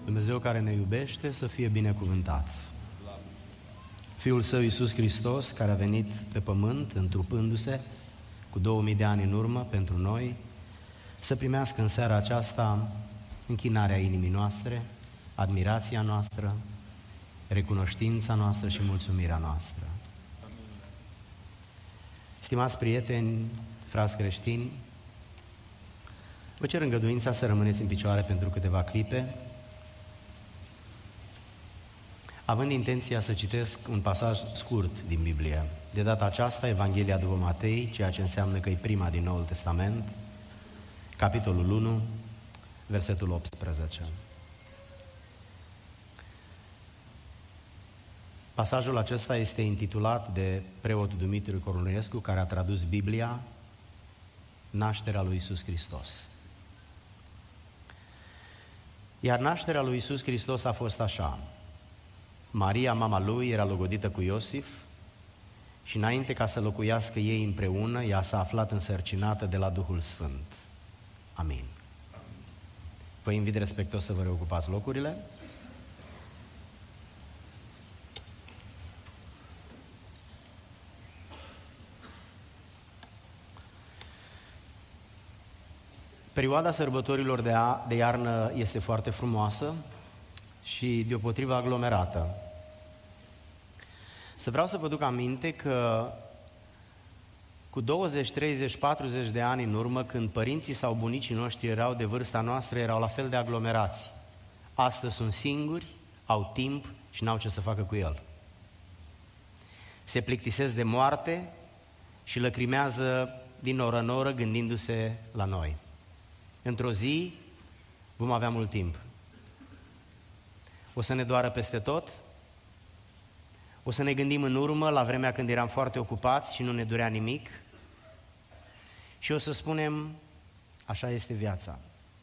Dumnezeu care ne iubește să fie binecuvântat. Fiul Său Iisus Hristos, care a venit pe pământ, întrupându-se cu 2000 de ani în urmă pentru noi, să primească în seara aceasta închinarea inimii noastre, admirația noastră, recunoștința noastră și mulțumirea noastră. Stimați prieteni, frați creștini, vă cer îngăduința să rămâneți în picioare pentru câteva clipe, având intenția să citesc un pasaj scurt din Biblie. De data aceasta, Evanghelia după Matei, ceea ce înseamnă că e prima din Noul Testament, capitolul 1, versetul 18. Pasajul acesta este intitulat de preotul Dumitru Cornulescu, care a tradus Biblia, Nașterea lui Iisus Hristos. Iar nașterea lui Iisus Hristos a fost așa. Maria, mama lui, era logodită cu Iosif și înainte ca să locuiască ei împreună, ea s-a aflat însărcinată de la Duhul Sfânt. Amin. Vă invit respectuos să vă reocupați locurile. Perioada sărbătorilor de iarnă este foarte frumoasă și deopotrivă aglomerată. Vreau să vă duc aminte că cu 20, 30, 40 de ani în urmă, când părinții sau bunicii noștri erau de vârsta noastră, erau la fel de aglomerați. Astăzi sunt singuri, au timp și n-au ce să facă cu el. Se plictisesc de moarte și lăcrimează din oră în oră gândindu-se la noi. Într-o zi vom avea mult timp. O să ne doară peste tot, o să ne gândim în urmă la vremea când eram foarte ocupați și nu ne durea nimic și o să spunem, așa este viața.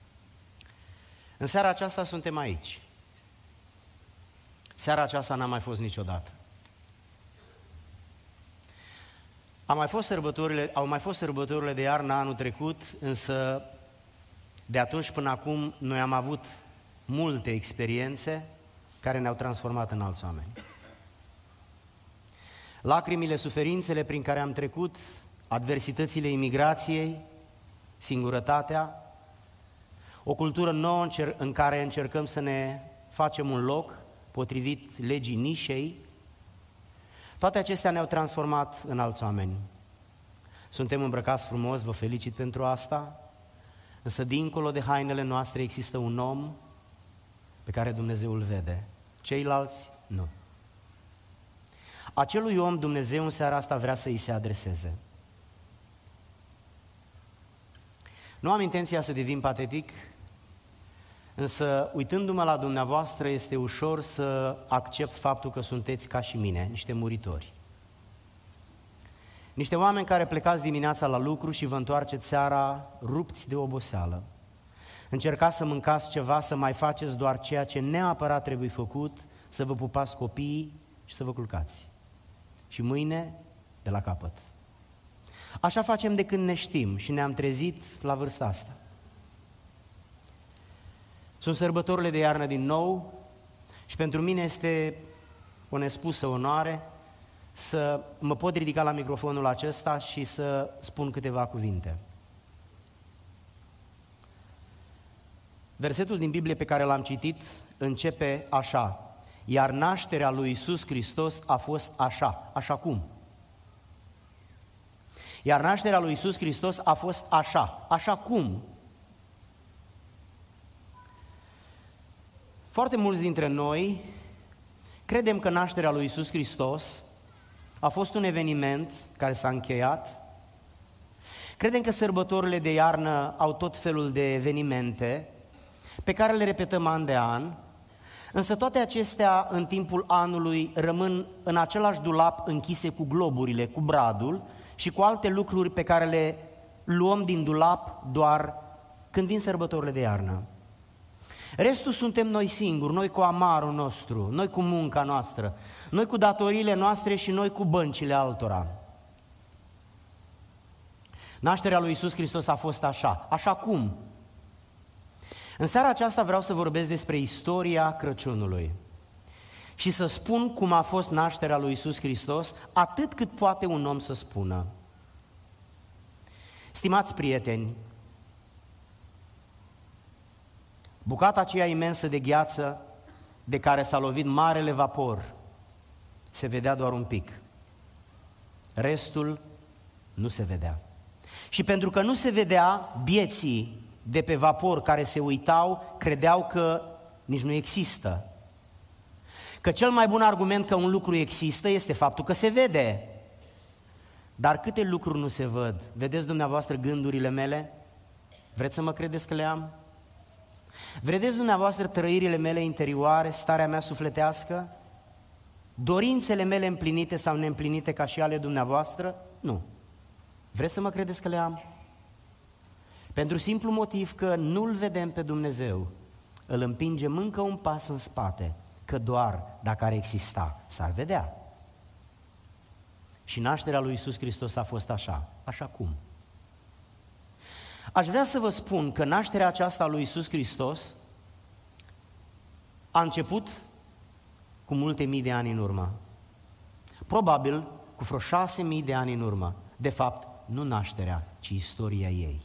În seara aceasta suntem aici. Seara aceasta n-a mai fost niciodată. Au mai fost sărbătorile de iarnă anul trecut, însă de atunci până acum noi am avut multe experiențe care ne-au transformat în alți oameni. Lacrimile, suferințele prin care am trecut, adversitățile imigrației, singurătatea, o cultură nouă în care încercăm să ne facem un loc potrivit legii nișei, toate acestea ne-au transformat în alți oameni. Suntem îmbrăcați frumos, vă felicit pentru asta, însă dincolo de hainele noastre există un om pe care Dumnezeu îl vede, ceilalți nu. Acelui om Dumnezeu în seara asta vrea să îi se adreseze. Nu am intenția să devin patetic, însă uitându-mă la dumneavoastră este ușor să accept faptul că sunteți ca și mine, niște muritori. Niște oameni care plecați dimineața la lucru și vă întoarceți seara rupți de oboseală. Încercați să mâncați ceva, să mai faceți doar ceea ce neapărat trebuie făcut, să vă pupați copiii și să vă culcați. Și mâine de la capăt. Așa facem de când ne știm și ne-am trezit la vârsta asta. Sunt sărbătorile de iarnă din nou și pentru mine este o nespusă onoare să mă pot ridica la microfonul acesta și să spun câteva cuvinte. Versetul din Biblie pe care l-am citit începe așa: iar nașterea lui Iisus Hristos a fost așa. Așa cum? Iar nașterea lui Iisus Hristos a fost așa. Așa cum? Foarte mulți dintre noi credem că nașterea lui Iisus Hristos a fost un eveniment care s-a încheiat. Credem că sărbătorile de iarnă au tot felul de evenimente pe care le repetăm an de an, însă toate acestea în timpul anului rămân în același dulap închise cu globurile, cu bradul și cu alte lucruri pe care le luăm din dulap doar când vin sărbătorile de iarnă. Restul suntem noi singuri, noi cu amarul nostru, noi cu munca noastră, noi cu datoriile noastre și noi cu băncile altora. Nașterea lui Iisus Hristos a fost așa. Așa cum? În seara aceasta vreau să vorbesc despre istoria Crăciunului și să spun cum a fost nașterea lui Iisus Hristos, atât cât poate un om să spună. Stimați prieteni, bucata aceea imensă de gheață de care s-a lovit marele vapor, se vedea doar un pic. Restul nu se vedea. Și pentru că nu se vedea, bieții de pe vapor care se uitau, credeau că nici nu există. Că cel mai bun argument că un lucru există este faptul că se vede. Dar câte lucruri nu se văd? Vedeți dumneavoastră gândurile mele? Vreți să mă credeți că le am? Vedeți dumneavoastră trăirile mele interioare, starea mea sufletească? Dorințele mele împlinite sau neîmplinite ca și ale dumneavoastră? Nu. Vreți să mă credeți că le am? Pentru simplu motiv că nu-L vedem pe Dumnezeu, îl împingem încă un pas în spate, că doar dacă ar exista, s-ar vedea. Și nașterea lui Iisus Hristos a fost așa. Așa cum? Aș vrea să vă spun că nașterea aceasta a lui Iisus Hristos a început cu multe mii de ani în urmă. Probabil cu vreo 6.000 de ani în urmă. De fapt, nu nașterea, ci istoria ei.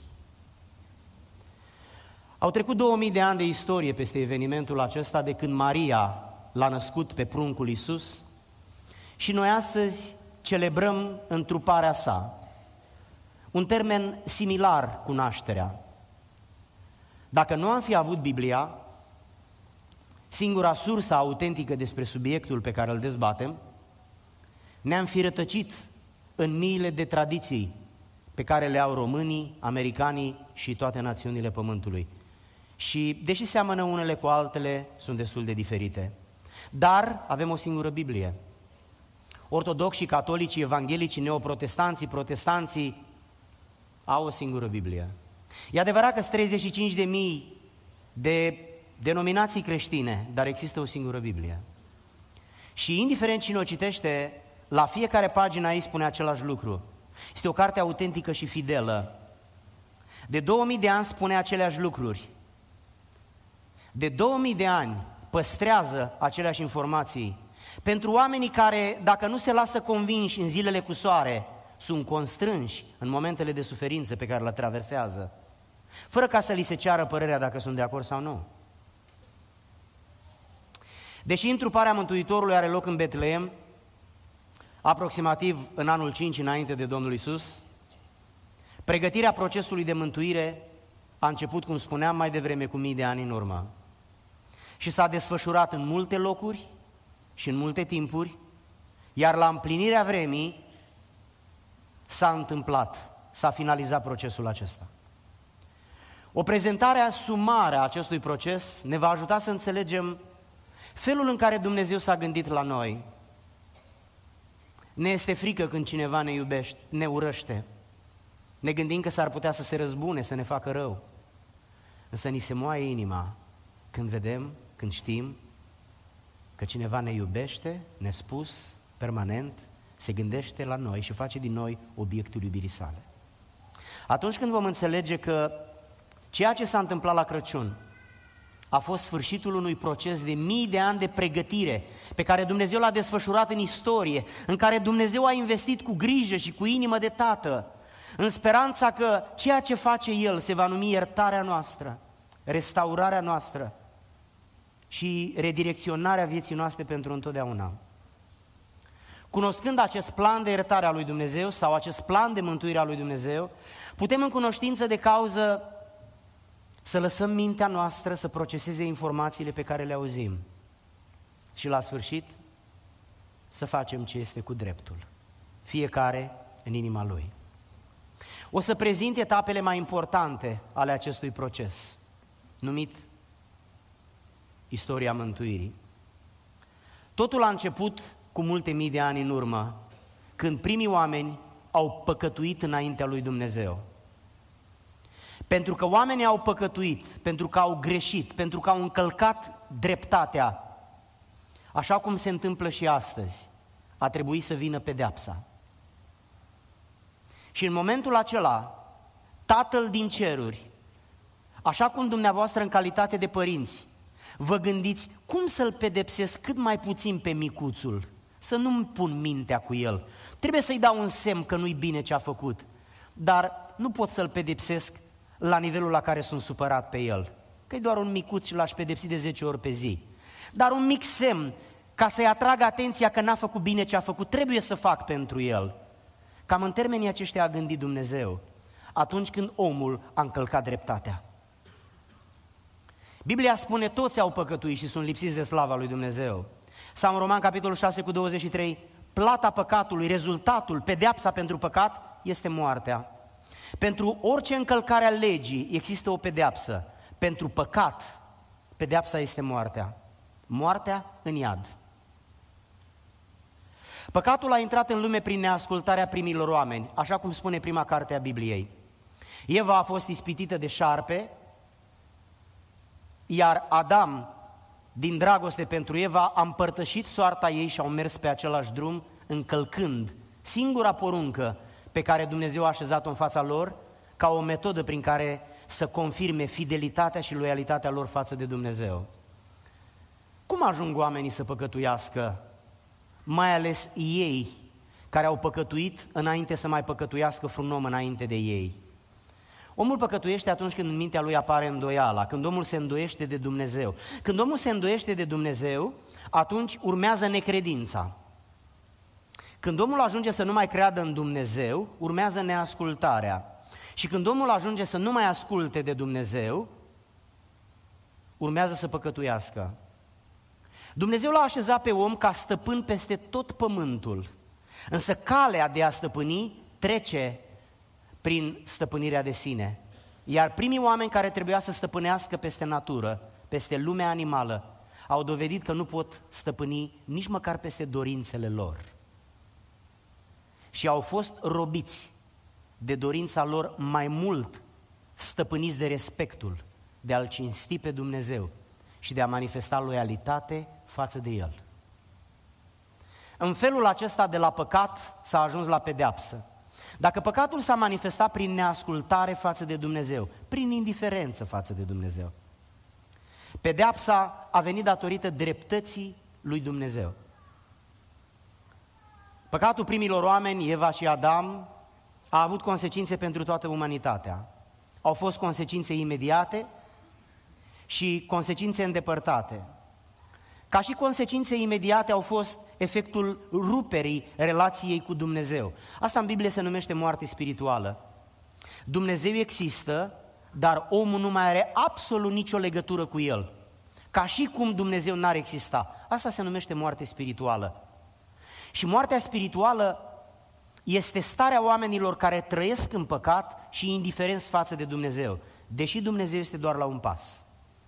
Au trecut 2000 de ani de istorie peste evenimentul acesta de când Maria l-a născut pe pruncul Iisus și noi astăzi celebrăm întruparea sa. Un termen similar cu nașterea. Dacă nu am fi avut Biblia, singura sursă autentică despre subiectul pe care îl dezbatem, ne-am fi rătăcit în miile de tradiții pe care le au românii, americanii și toate națiunile Pământului. Și, deși seamănă unele cu altele, sunt destul de diferite. Dar avem o singură Biblie. Ortodoxii, catolicii, evanghelicii, neoprotestanții, protestanții au o singură Biblie. E adevărat că sunt 35.000 de denominații creștine, dar există o singură Biblie. Și indiferent cine o citește, la fiecare pagină ei spune același lucru. Este o carte autentică și fidelă. De 2000 de ani spune aceleași lucruri. De 2000 de ani păstrează aceleași informații. Pentru oamenii care, dacă nu se lasă convinși în zilele cu soare, sunt constrânși în momentele de suferință pe care le traversează, fără ca să li se ceară părerea dacă sunt de acord sau nu. Deși întruparea Mântuitorului are loc în Betleem, aproximativ în anul 5 înainte de Domnul Iisus, pregătirea procesului de mântuire a început, cum spuneam mai devreme, cu mii de ani în urmă. Și s-a desfășurat în multe locuri și în multe timpuri, iar la împlinirea vremii s-a întâmplat, s-a finalizat procesul acesta. O prezentare sumară a acestui proces ne va ajuta să înțelegem felul în care Dumnezeu s-a gândit la noi. Ne este frică când cineva ne iubește, ne urăște. Ne gândim că s-ar putea să se răzbune, să ne facă rău. Însă ni se moaie inima când vedem, când știm că cineva ne iubește, nespus, permanent, se gândește la noi și face din noi obiectul iubirii sale. Atunci când vom înțelege că ceea ce s-a întâmplat la Crăciun a fost sfârșitul unui proces de mii de ani de pregătire pe care Dumnezeu l-a desfășurat în istorie, în care Dumnezeu a investit cu grijă și cu inimă de tată, în speranța că ceea ce face El se va numi iertarea noastră, restaurarea noastră și redirecționarea vieții noastre pentru întotdeauna. Cunoscând acest plan de iertare a lui Dumnezeu sau acest plan de mântuire a lui Dumnezeu, putem în cunoștință de cauză să lăsăm mintea noastră să proceseze informațiile pe care le auzim și la sfârșit să facem ce este cu dreptul, fiecare în inima lui. O să prezint etapele mai importante ale acestui proces, numit istoria mântuirii. Totul a început cu multe mii de ani în urmă, când primii oameni au păcătuit înaintea lui Dumnezeu. Pentru că oamenii au păcătuit, pentru că au greșit, pentru că au încălcat dreptatea, așa cum se întâmplă și astăzi, a trebuit să vină pedeapsa. Și în momentul acela, Tatăl din ceruri Așa cum dumneavoastră în calitate de părinți vă gândiți cum să-l pedepsesc cât mai puțin pe micuțul, să nu-mi pun mintea cu el. Trebuie să-i dau un semn că nu-i bine ce a făcut, dar nu pot să-l pedepsesc la nivelul la care sunt supărat pe el, că e doar un micuț și l-aș pedepsi de 10 ori pe zi. Dar un mic semn, ca să-i atragă atenția că n-a făcut bine ce a făcut, trebuie să fac pentru el. Cam în termenii aceștia a gândit Dumnezeu atunci când omul a încălcat dreptatea. Biblia spune, toți au păcătuit și sunt lipsiți de slava lui Dumnezeu. Sau în Roman, capitolul 6, cu 23, plata păcatului, rezultatul, pedeapsa pentru păcat este moartea. Pentru orice încălcare a legii există o pedeapsă. Pentru păcat, pedeapsa este moartea. Moartea în iad. Păcatul a intrat în lume prin neascultarea primilor oameni, așa cum spune prima carte a Bibliei. Eva a fost ispitită de șarpe, iar Adam, din dragoste pentru Eva, a împărtășit soarta ei și au mers pe același drum, încălcând singura poruncă pe care Dumnezeu a așezat-o în fața lor, ca o metodă prin care să confirme fidelitatea și loialitatea lor față de Dumnezeu. Cum ajung oamenii să păcătuiască, mai ales ei care au păcătuit înainte să mai păcătuiască vreun om înainte de ei? Omul păcătuiește atunci când în mintea lui apare îndoiala, când omul se îndoiește de Dumnezeu. Când omul se îndoiește de Dumnezeu, atunci urmează necredința. Când omul ajunge să nu mai creadă în Dumnezeu, urmează neascultarea. Și când omul ajunge să nu mai asculte de Dumnezeu, urmează să păcătuiască. Dumnezeu l-a așezat pe om ca stăpân peste tot pământul, însă calea de a stăpâni trece prin stăpânirea de sine. Iar primii oameni care trebuia să stăpânească peste natură, peste lumea animală, au dovedit că nu pot stăpâni nici măcar peste dorințele lor. Și au fost robiți de dorința lor mai mult, stăpâniți de respectul, de a-L cinsti pe Dumnezeu și de a manifesta loialitate față de El. În felul acesta de la păcat s-a ajuns la pedeapsă. Dacă păcatul s-a manifestat prin neascultare față de Dumnezeu, prin indiferență față de Dumnezeu, pedeapsa a venit datorită dreptății lui Dumnezeu. Păcatul primilor oameni, Eva și Adam, a avut consecințe pentru toată umanitatea. Au fost consecințe imediate și consecințe îndepărtate. Ca și consecințe imediate au fost efectul ruperii relației cu Dumnezeu. Asta în Biblie se numește moarte spirituală. Dumnezeu există, dar omul nu mai are absolut nicio legătură cu El. Ca și cum Dumnezeu n-ar exista. Asta se numește moarte spirituală. Și moartea spirituală este starea oamenilor care trăiesc în păcat și indiferenți față de Dumnezeu, deși Dumnezeu este doar la un pas.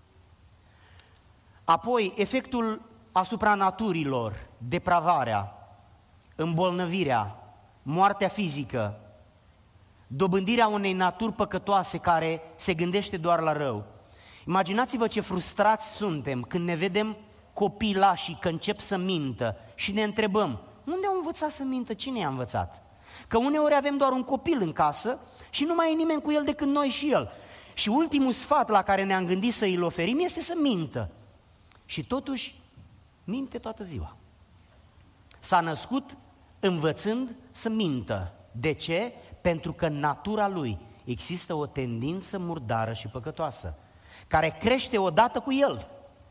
Apoi, efectul asupra naturilor, depravarea, îmbolnăvirea, moartea fizică, dobândirea unei naturi păcătoase care se gândește doar la rău. Imaginați-vă ce frustrați suntem când ne vedem copilașii că încep să mintă și ne întrebăm, unde au învățat să mintă? Cine i-a învățat? Că uneori avem doar un copil în casă și nu mai e nimeni cu el decât noi și el. Și ultimul sfat la care ne-am gândit să îl oferim este să mintă. Și totuși minte toată ziua. S-a născut învățând să mintă. De ce? Pentru că în natura lui există o tendință murdară și păcătoasă, care crește odată cu el.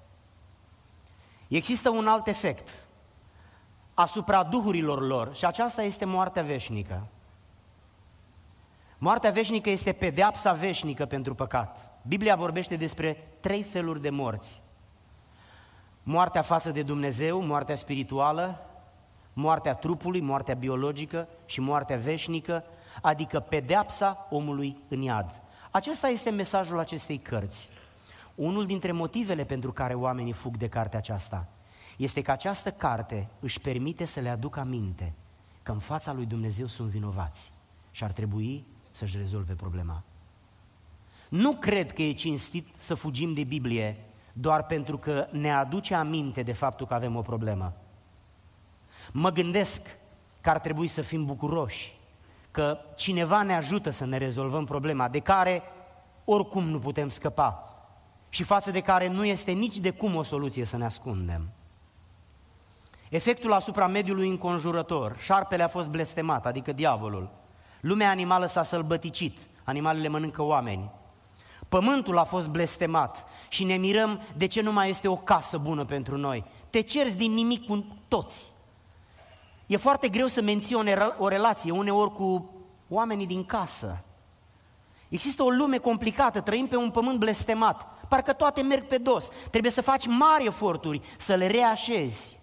Există un alt efect asupra duhurilor lor și aceasta este moartea veșnică. Moartea veșnică este pedeapsa veșnică pentru păcat. Biblia vorbește despre 3 feluri de morți. Moartea față de Dumnezeu, moartea spirituală, moartea trupului, moartea biologică și moartea veșnică, adică pedeapsa omului în iad. Acesta este mesajul acestei cărți. Unul dintre motivele pentru care oamenii fug de cartea aceasta este că această carte își permite să le aducă aminte că în fața lui Dumnezeu sunt vinovați și ar trebui să-și rezolve problema. Nu cred că e cinstit să fugim de Biblie doar pentru că ne aduce aminte de faptul că avem o problemă. Mă gândesc că ar trebui să fim bucuroși, că cineva ne ajută să ne rezolvăm problema, de care oricum nu putem scăpa și față de care nu este nici de cum o soluție să ne ascundem. Efectul asupra mediului înconjurător. Șarpele a fost blestemat, adică diavolul. Lumea animală s-a sălbăticit, animalele mănâncă oameni. Pământul a fost blestemat și ne mirăm de ce nu mai este o casă bună pentru noi. Te cerți din nimic cu toți. E foarte greu să menții o relație uneori cu oamenii din casă. Există o lume complicată, trăim pe un pământ blestemat, parcă toate merg pe dos. Trebuie să faci mari eforturi să le reașezi.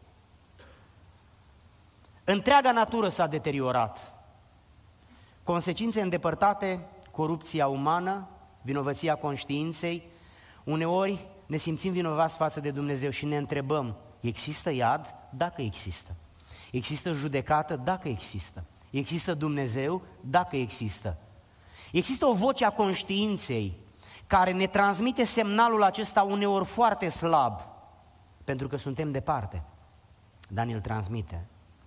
Întreaga natură s-a deteriorat. Consecințe îndepărtate, corupția umană, vinovăția conștiinței. Uneori ne simțim vinovați față de Dumnezeu și ne întrebăm, există iad? Dacă există. Există judecată? Dacă există. Există Dumnezeu? Dacă există. Există o voce a conștiinței care ne transmite semnalul acesta uneori foarte slab, pentru că suntem departe, dar ne-l transmite.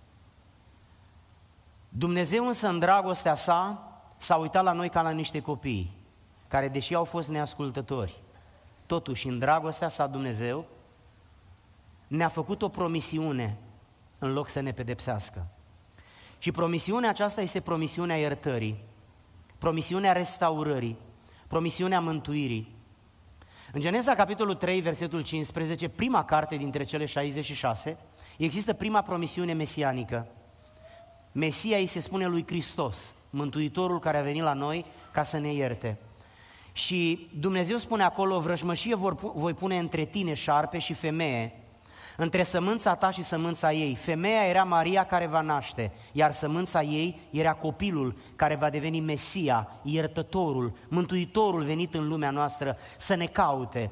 Dumnezeu însă în dragostea sa s-a uitat la noi ca la niște copii, care deși au fost neascultători, totuși în dragostea sa Dumnezeu ne-a făcut o promisiune în loc să ne pedepsească. Și promisiunea aceasta este promisiunea iertării, promisiunea restaurării, promisiunea mântuirii. În Geneza, capitolul 3, versetul 15, prima carte dintre cele 66, există prima promisiune mesianică. Mesia îi se spune lui Hristos, Mântuitorul care a venit la noi ca să ne ierte. Și Dumnezeu spune acolo, vrăjmășie voi pune între tine, șarpe, și femeie, între sămânța ta și sămânța ei. Femeia era Maria care va naște, iar sămânța ei era copilul care va deveni Mesia, iertătorul, Mântuitorul venit în lumea noastră să ne caute.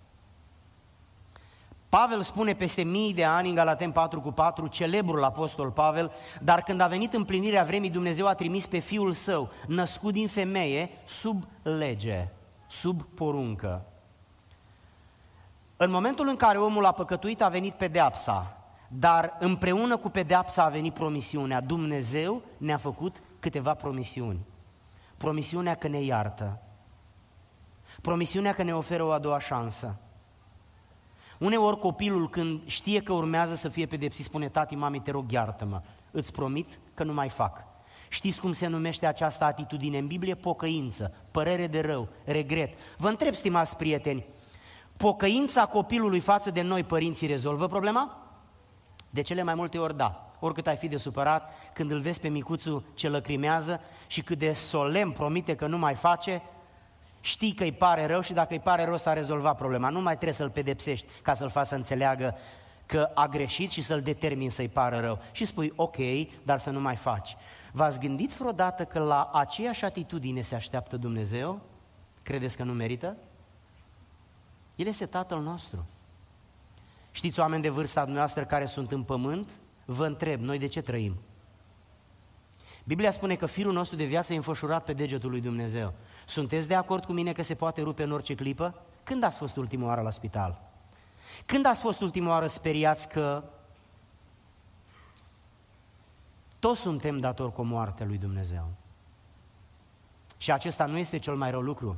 Pavel spune peste mii de ani în Galateni 4:4, celebrul apostol Pavel, dar când a venit împlinirea vremii, Dumnezeu a trimis pe Fiul Său, născut din femeie, sub lege, sub poruncă. În momentul în care omul a păcătuit a venit pedeapsa, dar împreună cu pedeapsa a venit promisiunea. Dumnezeu ne-a făcut câteva promisiuni. Promisiunea că ne iartă, promisiunea că ne oferă o a doua șansă. Uneori copilul când știe că urmează să fie pedepsit spune, tati, mami, te rog iartă-mă, îți promit că nu mai fac. Știți cum se numește această atitudine în Biblie? Pocăință, părere de rău, regret. Vă întreb, stimați prieteni, pocăința copilului față de noi, părinții, rezolvă problema? De cele mai multe ori da. Oricât ai fi de supărat, când îl vezi pe micuțul ce lăcrimează și cât de solemn promite că nu mai face, știi că îi pare rău și dacă îi pare rău s-a rezolvat problema. Nu mai trebuie să-l pedepsești ca să-l faci să înțeleagă că a greșit și să-l determini să-i pară rău. Și spui, ok, dar să nu mai faci. V-ați gândit vreodată că la aceeași atitudine se așteaptă Dumnezeu? Credeți că nu merită? El este Tatăl nostru. Știți, oameni de vârsta dumneavoastră care sunt în pământ? Vă întreb, noi de ce trăim? Biblia spune că firul nostru de viață e înfășurat pe degetul lui Dumnezeu. Sunteți de acord cu mine că se poate rupe în orice clipă? Când ați fost ultima oară la spital? Când ați fost ultima oară speriați că toți suntem datori cu moartea lui Dumnezeu? Și acesta nu este cel mai rău lucru.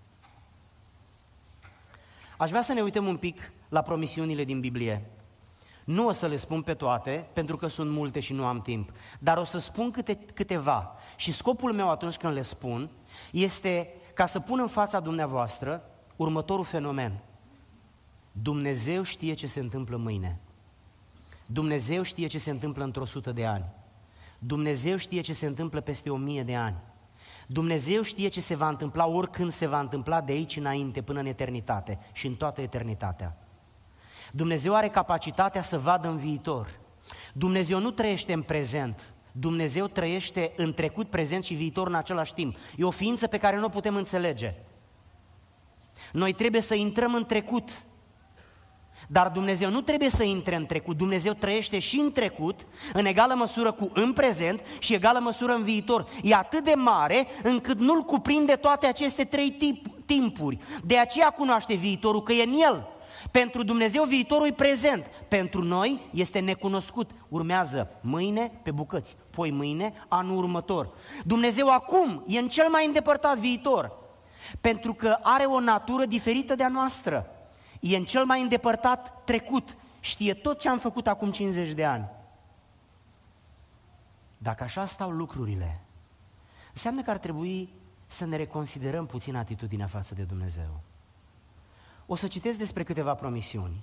Aș vrea să ne uităm un pic la promisiunile din Biblie. Nu o să le spun pe toate, pentru că sunt multe și nu am timp, dar o să spun câteva. Și scopul meu atunci când le spun este ca să pun în fața dumneavoastră următorul fenomen. Dumnezeu știe ce se întâmplă mâine. Dumnezeu știe ce se întâmplă într-o 100 de ani. Dumnezeu știe ce se întâmplă peste 1000 de ani. Dumnezeu știe ce se va întâmpla oricând se va întâmpla de aici înainte până în eternitate și în toată eternitatea. Dumnezeu are capacitatea să vadă în viitor. Dumnezeu nu trăiește în prezent. Dumnezeu trăiește în trecut, prezent și viitor în același timp. E o ființă pe care nu o putem înțelege. Noi trebuie să intrăm în trecut. Dar Dumnezeu nu trebuie să intre în trecut. Dumnezeu trăiește și în trecut, în egală măsură cu în prezent și egală măsură în viitor. E atât de mare încât nu-l cuprinde toate aceste trei timpuri. De aceea cunoaște viitorul, că e în el. Pentru Dumnezeu viitorul e prezent, pentru noi este necunoscut. Urmează mâine pe bucăți, poi mâine, anul următor. Dumnezeu acum e în cel mai îndepărtat viitor. pentru că are o natură diferită de a noastră. E în cel mai îndepărtat trecut, știe tot ce am făcut acum 50 de ani. Dacă așa stau lucrurile, înseamnă că ar trebui să ne reconsiderăm puțin atitudinea față de Dumnezeu. O să citesc despre câteva promisiuni.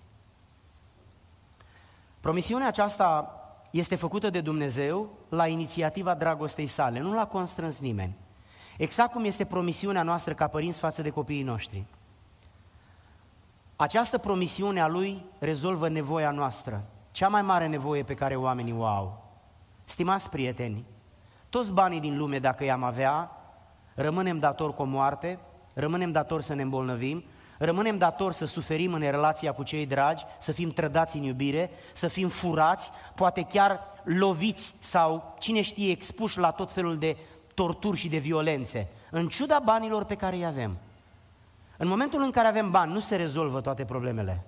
Promisiunea aceasta este făcută de Dumnezeu la inițiativa dragostei sale, nu l-a constrâns nimeni. Exact cum este promisiunea noastră ca părinți față de copiii noștri. Această promisiune a Lui rezolvă nevoia noastră, cea mai mare nevoie pe care oamenii o au. Stimați prieteni, toți banii din lume, dacă i-am avea, rămânem datori cu o moarte, rămânem datori să ne îmbolnăvim, rămânem datori să suferim în relația cu cei dragi, să fim trădați în iubire, să fim furați, poate chiar loviți sau, cine știe, expuși la tot felul de torturi și de violențe, în ciuda banilor pe care îi avem. În momentul în care avem bani, nu se rezolvă toate problemele.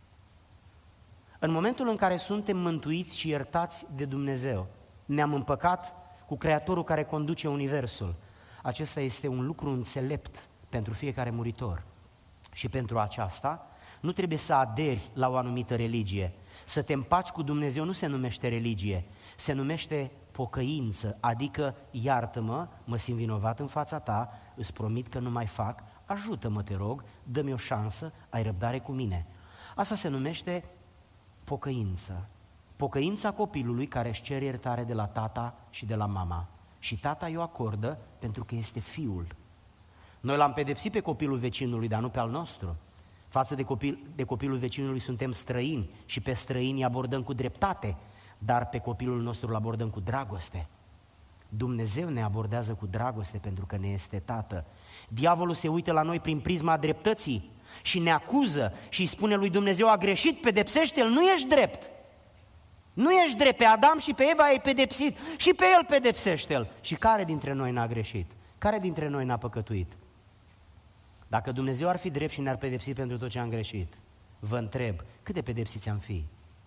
În momentul în care suntem mântuiți și iertați de Dumnezeu, ne-am împăcat cu Creatorul care conduce Universul. Acesta este un lucru înțelept pentru fiecare muritor. Și pentru aceasta nu trebuie să aderi la o anumită religie. Să te împaci cu Dumnezeu nu se numește religie, se numește pocăință, adică iartă-mă, mă simt vinovat în fața ta, îți promit că nu mai fac, ajută-mă, te rog, dă-mi o șansă, ai răbdare cu mine. Asta se numește pocăință. Pocăința copilului care își cere iertare de la tata și de la mama. Și tata i-o acordă pentru că este fiul. Noi l-am pedepsit pe copilul vecinului, dar nu pe al nostru. Față de copilul vecinului suntem străini și pe străini îi abordăm cu dreptate, dar pe copilul nostru îl abordăm cu dragoste. Dumnezeu ne abordează cu dragoste pentru că ne este tată. Diavolul se uită la noi prin prisma dreptății și ne acuză și îi spune lui Dumnezeu: a greșit, pedepsește-l, nu ești drept. Nu ești drept, pe Adam și pe Eva ai pedepsit și pe el pedepsește-l. Și care dintre noi n-a greșit? Care dintre noi n-a păcătuit? Dacă Dumnezeu ar fi drept și ne-ar pedepsi pentru tot ce am greșit, vă întreb, cât de pedepsiți am fi?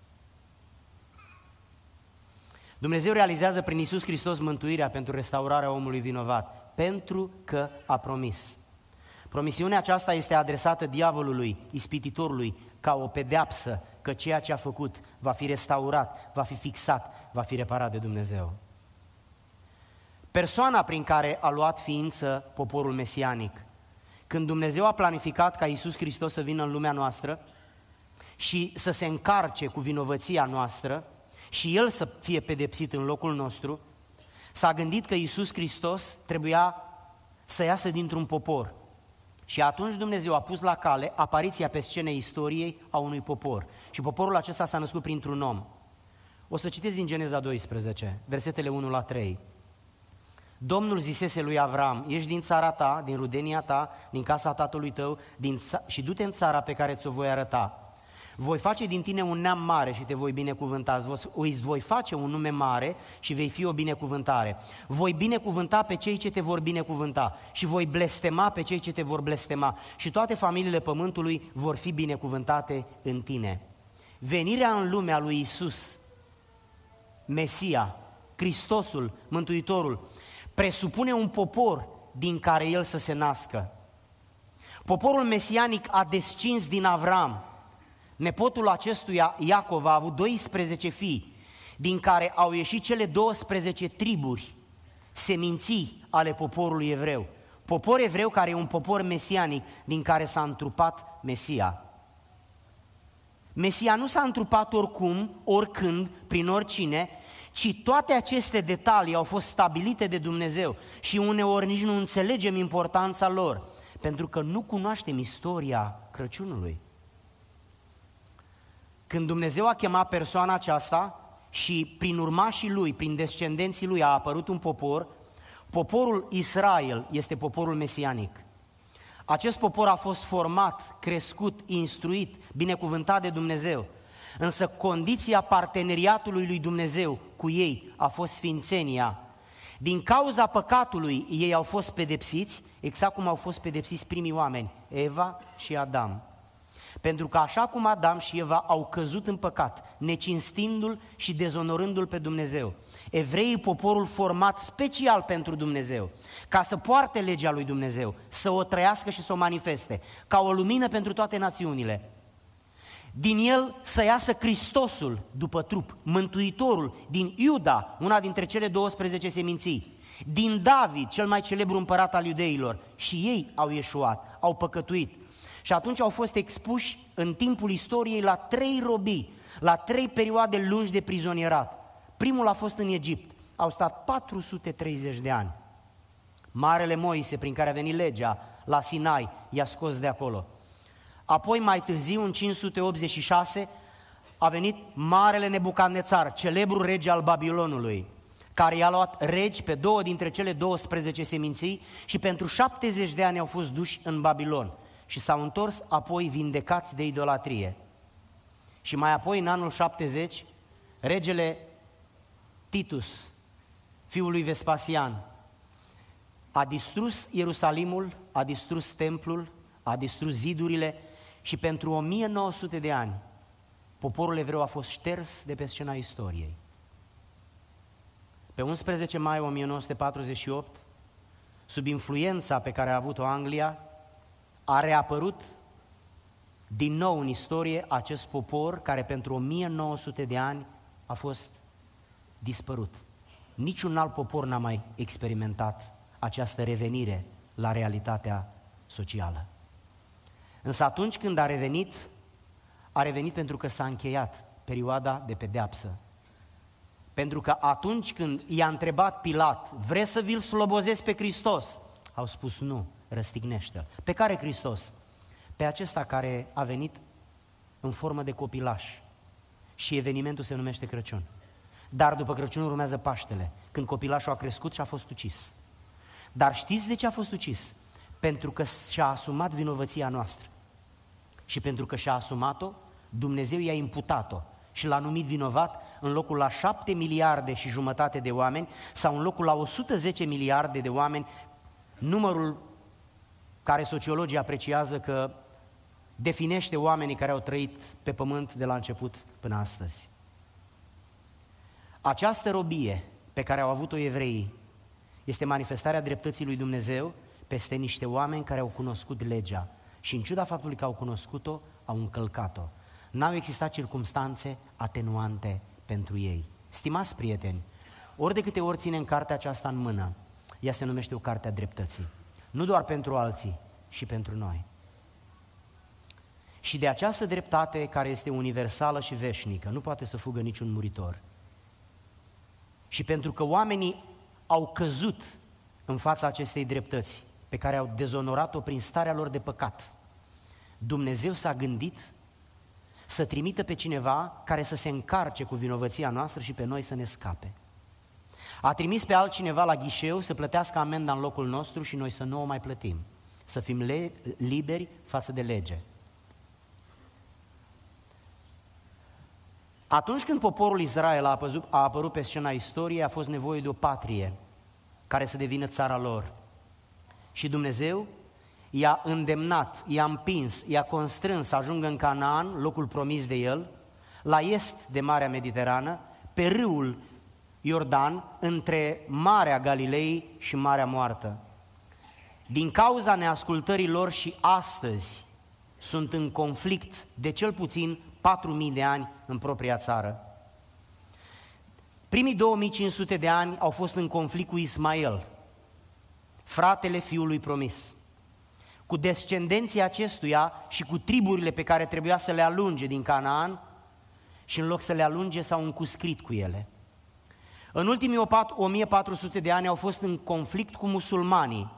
Dumnezeu realizează prin Iisus Hristos mântuirea pentru restaurarea omului vinovat, pentru că a promis. Promisiunea aceasta este adresată diavolului, ispititorului, ca o pedeapsă, că ceea ce a făcut va fi restaurat, va fi fixat, va fi reparat de Dumnezeu. Persoana prin care a luat ființă poporul mesianic, când Dumnezeu a planificat ca Iisus Hristos să vină în lumea noastră și să se încarce cu vinovăția noastră și El să fie pedepsit în locul nostru, s-a gândit că Iisus Hristos trebuia să iasă dintr-un popor. Și atunci Dumnezeu a pus la cale apariția pe scenei istoriei a unui popor. Și poporul acesta s-a născut printr-un om. O să citesc din Geneza 12, versetele 1 la 3. Domnul zisese lui Avram: ieși din țara ta, din rudenia ta, din casa tatălui tău și du-te în țara pe care ți-o voi arăta. Voi face din tine un neam mare și te voi binecuvânta, îți voi face un nume mare și vei fi o binecuvântare. Voi binecuvânta pe cei ce te vor binecuvânta și voi blestema pe cei ce te vor blestema și toate familiile pământului vor fi binecuvântate în tine. Venirea în lumea lui Iisus, Mesia, Hristosul, Mântuitorul, presupune un popor din care El să se nască. Poporul mesianic a descins din Avram. Nepotul acestuia, Iacov, a avut 12 fii, din care au ieșit cele 12 triburi, seminții ale poporului evreu. Popor evreu care e un popor mesianic, din care s-a întrupat Mesia. Mesia nu s-a întrupat oricum, oricând, prin oricine, ci toate aceste detalii au fost stabilite de Dumnezeu și uneori nici nu înțelegem importanța lor, pentru că nu cunoaștem istoria Crăciunului. Când Dumnezeu a chemat persoana aceasta și prin urmașii lui, prin descendenții lui a apărut un popor, poporul Israel este poporul mesianic. Acest popor a fost format, crescut, instruit, binecuvântat de Dumnezeu, însă condiția parteneriatului lui Dumnezeu cu ei a fost sfințenia. Din cauza păcatului ei au fost pedepsiți, exact cum au fost pedepsiți primii oameni, Eva și Adam. Pentru că așa cum Adam și Eva au căzut în păcat, necinstindu-L și dezonorându-L pe Dumnezeu, evreii, poporul format special pentru Dumnezeu, ca să poarte legea lui Dumnezeu, să o trăiască și să o manifeste, ca o lumină pentru toate națiunile, din el să iasă Hristosul după trup, Mântuitorul din Iuda, una dintre cele 12 seminții, din David, cel mai celebru împărat al iudeilor, și ei au ieșuat, au păcătuit. Și atunci au fost expuși în timpul istoriei la 3 robii, la 3 perioade lungi de prizonierat. Primul a fost în Egipt, au stat 430 de ani. Marele Moise, prin care a venit legea la Sinai, i-a scos de acolo. Apoi, mai târziu, în 586, a venit Marele Nebucadnețar, celebrul rege al Babilonului, care i-a luat regi pe 2 dintre cele 12 seminții și pentru 70 de ani au fost duși în Babilon și s-au întors apoi vindecați de idolatrie. Și mai apoi, în anul 70, regele Titus, fiul lui Vespasian, a distrus Ierusalimul, a distrus templul, a distrus zidurile și pentru 1900 de ani poporul evreu a fost șters de pe scena istoriei. Pe 11 mai 1948, sub influența pe care a avut-o Anglia, a reapărut din nou în istorie acest popor care pentru 1900 de ani a fost dispărut. Niciun alt popor n-a mai experimentat această revenire la realitatea socială. Însă atunci când a revenit pentru că s-a încheiat perioada de pedeapsă. Pentru că atunci când i-a întrebat Pilat, vreți să vi-l slobozesc pe Hristos? Au spus nu, răstignește-l. Pe care Hristos? Pe acesta care a venit în formă de copilaș și evenimentul se numește Crăciun. Dar după Crăciun urmează Paștele, când copilașul a crescut și a fost ucis. Dar știți de ce a fost ucis? Pentru că și-a asumat vinovăția noastră. Și pentru că și-a asumat-o, Dumnezeu i-a imputat-o și l-a numit vinovat în locul la 7 miliarde și jumătate de oameni sau în locul la 110 miliarde de oameni, numărul care sociologii apreciază că definește oamenii care au trăit pe pământ de la început până astăzi. Această robie pe care au avut-o evreii este manifestarea dreptății lui Dumnezeu peste niște oameni care au cunoscut legea și în ciuda faptului că au cunoscut-o, au încălcat-o. N-au existat circumstanțe atenuante pentru ei. Stimați prieteni, ori de câte ori ținem cartea aceasta în mână, ea se numește o carte a dreptății. Nu doar pentru alții, și pentru noi. Și de această dreptate care este universală și veșnică, nu poate să fugă niciun muritor. Și pentru că oamenii au căzut în fața acestei dreptăți, pe care au dezonorat-o prin starea lor de păcat, Dumnezeu s-a gândit să trimită pe cineva care să se încarce cu vinovăția noastră și pe noi să ne scape. A trimis pe altcineva la ghișeu să plătească amenda în locul nostru și noi să nu o mai plătim, să fim liberi față de lege. Atunci când poporul Israel a apărut pe scena istoriei, a fost nevoie de o patrie care să devină țara lor. Și Dumnezeu i-a îndemnat, i-a împins, i-a constrâns să ajungă în Canaan, locul promis de el, la est de Marea Mediterană, pe râul Iordan, între Marea Galilei și Marea Moartă. Din cauza neascultării lor și astăzi sunt în conflict de cel puțin 4.000 de ani în propria țară. Primii 2500 de ani au fost în conflict cu Ismael, fratele fiului promis, cu descendenții acestuia și cu triburile pe care trebuia să le alunge din Canaan și în loc să le alunge s-au încuscrit cu ele. În ultimii 1400 de ani au fost în conflict cu musulmanii.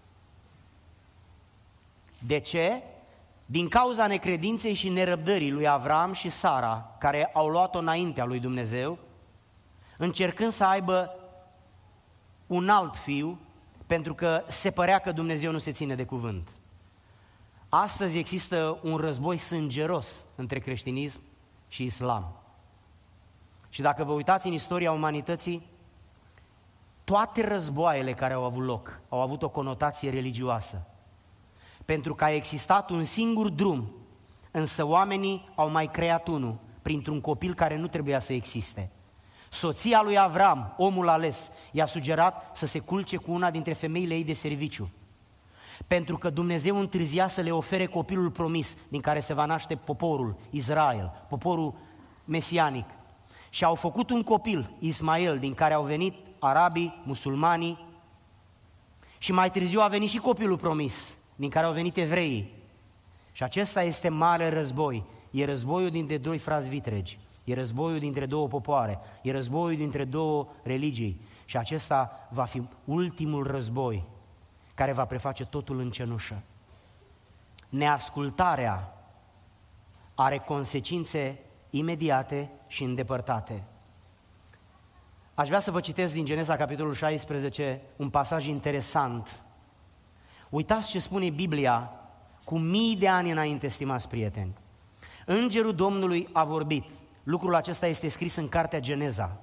De ce? Din cauza necredinței și nerăbdării lui Avram și Sara, care au luat-o înaintea lui Dumnezeu, încercând să aibă un alt fiu, pentru că se părea că Dumnezeu nu se ține de cuvânt. Astăzi există un război sângeros între creștinism și islam. Și dacă vă uitați în istoria umanității, toate războaiele care au avut loc au avut o conotație religioasă. Pentru că a existat un singur drum însă oamenii au mai creat unul printr-un copil care nu trebuia să existe. Soția lui Avram, omul ales, i-a sugerat să se culce cu una dintre femeile ei de serviciu, pentru că Dumnezeu întârzia să le ofere copilul promis din care se va naște poporul Israel, poporul mesianic. Și au făcut un copil, Ismael, din care au venit arabii, musulmanii, și mai târziu a venit și copilul promis, din care au venit evreii. Și acesta este mare război. E războiul dintre doi frați vitregi, e războiul dintre două popoare, e războiul dintre două religii. Și acesta va fi ultimul război care va preface totul în cenușă. Neascultarea are consecințe imediate și îndepărtate. Aș vrea să vă citesc din Geneza, capitolul 16, un pasaj interesant. Uitați ce spune Biblia cu mii de ani înainte, stimați prieteni. Îngerul Domnului a vorbit. Lucrul acesta este scris în cartea Geneza.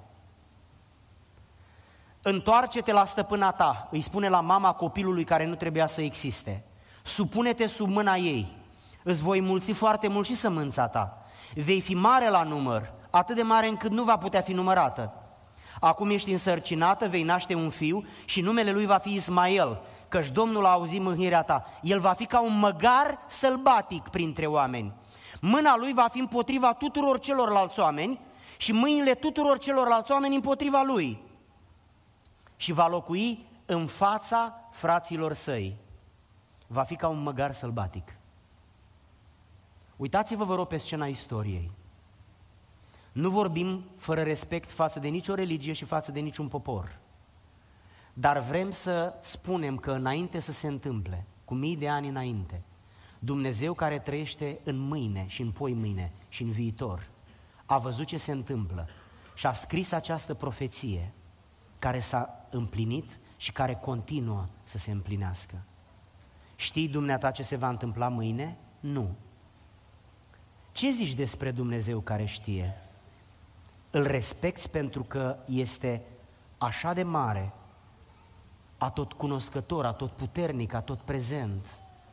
Întoarce-te la stăpâna ta, îi spune la mama copilului care nu trebuia să existe. Supune-te sub mâna ei, îți voi mulți foarte mult și sămânța ta. Vei fi mare la număr, atât de mare încât nu va putea fi numărată. Acum ești însărcinată, vei naște un fiu și numele lui va fi Ismael, căci Domnul a auzit mâhnirea ta. El va fi ca un măgar sălbatic printre oameni. Mâna lui va fi împotriva tuturor celorlalți oameni și mâinile tuturor celorlalți oameni împotriva lui. Și va locui în fața fraților săi. Va fi ca un măgar sălbatic. Uitați-vă, vă rog, pe scena istoriei. Nu vorbim fără respect față de nicio religie și față de niciun popor. Dar vrem să spunem că înainte să se întâmple, cu mii de ani înainte, Dumnezeu care trăiește în mâine și în poimâine și în viitor, a văzut ce se întâmplă și a scris această profeție care s-a împlinit și care continuă să se împlinească. Știi dumneata ce se va întâmpla mâine? Nu. Ce zici despre Dumnezeu care știe? Îl respecti pentru că este așa de mare, atotcunoscător, atotputernic, atotprezent.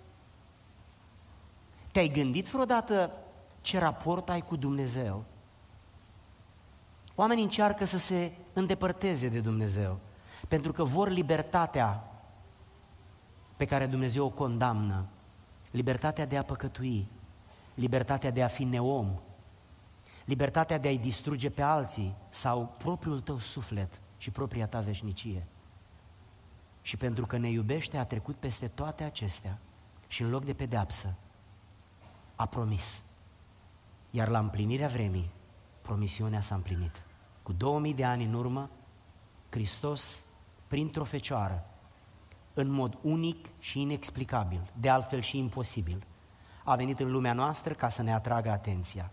Te-ai gândit vreodată ce raport ai cu Dumnezeu? Oamenii încearcă să se îndepărteze de Dumnezeu, pentru că vor libertatea pe care Dumnezeu o condamnă, libertatea de a păcătui, libertatea de a fi neom, libertatea de a-i distruge pe alții sau propriul tău suflet și propria ta veșnicie. Și pentru că ne iubește, a trecut peste toate acestea și în loc de pedeapsă a promis. Iar la împlinirea vremii, promisiunea s-a împlinit. Cu 2000 de ani în urmă, Hristos, printr-o fecioară, în mod unic și inexplicabil, de altfel și imposibil, a venit în lumea noastră ca să ne atragă atenția.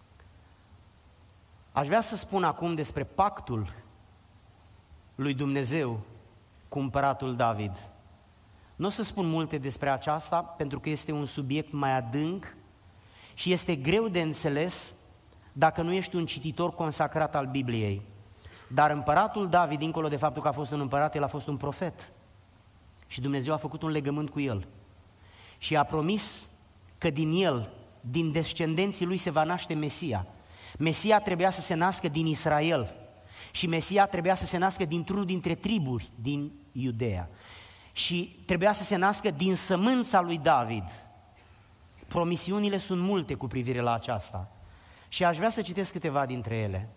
Aș vrea să spun acum despre pactul lui Dumnezeu cu împăratul David. Nu o să spun multe despre aceasta, pentru că este un subiect mai adânc și este greu de înțeles dacă nu ești un cititor consacrat al Bibliei. Dar împăratul David, dincolo de faptul că a fost un împărat, el a fost un profet. Și Dumnezeu a făcut un legământ cu el. Și a promis că din el, din descendenții lui, se va naște Mesia. Mesia trebuia să se nască din Israel. Și Mesia trebuia să se nască dintr-unul dintre triburi din Iudeea. Și trebuia să se nască din sămânța lui David. Promisiunile sunt multe cu privire la aceasta. Și aș vrea să citesc câteva dintre ele.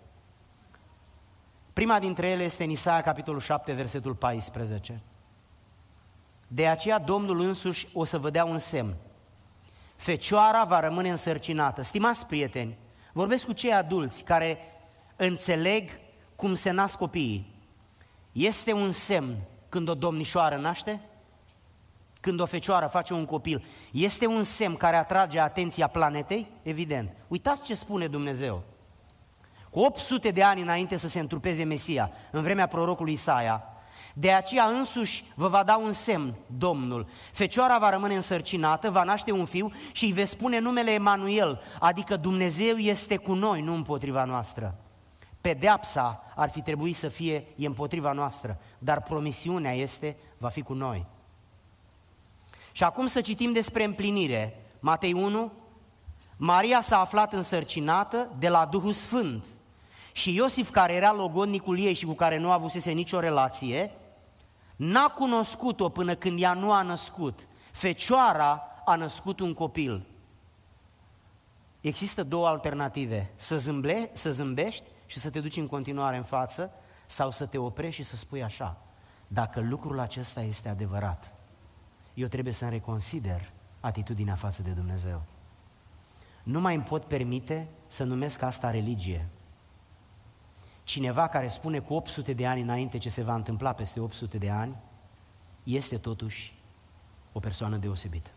Prima dintre ele este în Isaia, capitolul 7, versetul 14. De aceea Domnul însuși o să vă dea un semn. Fecioara va rămâne însărcinată. Stimați prieteni, vorbesc cu cei adulți care înțeleg cum se nasc copiii. Este un semn când o domnișoară naște? Când o fecioară face un copil, este un semn care atrage atenția planetei? Evident. Uitați ce spune Dumnezeu. Cu 800 de ani înainte să se întrupeze Mesia, în vremea prorocului Isaia, de aceea însuși vă va da un semn, Domnul. Fecioara va rămâne însărcinată, va naște un fiu și îi veți spune numele Emanuel, adică Dumnezeu este cu noi, nu împotriva noastră. Pedeapsa ar fi trebuit să fie împotriva noastră, dar promisiunea este, va fi cu noi. Și acum să citim despre împlinire. Matei 1, Maria s-a aflat însărcinată de la Duhul Sfânt și Iosif, care era logodnicul ei și cu care nu avusese nicio relație, n-a cunoscut-o până când ea nu a născut. Fecioara a născut un copil. Există două alternative, să zâmbești și să te duci în continuare în față, sau să te oprești și să spui așa: dacă lucrul acesta este adevărat, eu trebuie să-mi reconsider atitudinea față de Dumnezeu. Nu mai îmi pot permite să numesc asta religie. Cineva care spune cu 800 de ani înainte ce se va întâmpla peste 800 de ani, este totuși o persoană deosebită.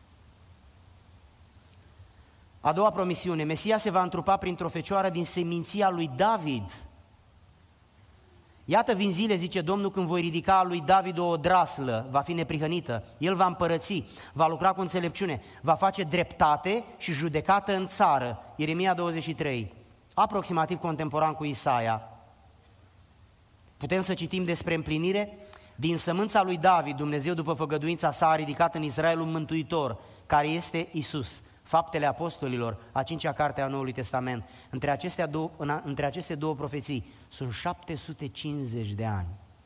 A doua promisiune: Mesia se va întrupa printr-o fecioară din seminția lui David. Iată, vin zile, zice Domnul, când voi ridica lui David o odraslă, va fi neprihănită, el va împărăți, va lucra cu înțelepciune, va face dreptate și judecată în țară. Ieremia 23, aproximativ contemporan cu Isaia. Putem să citim despre împlinire? Din sămânța lui David, Dumnezeu, după făgăduința sa, a ridicat în Israel un mântuitor, care este Iisus. Faptele Apostolilor, a 5-a carte a Noului Testament. Între aceste două profeții sunt 750 de ani.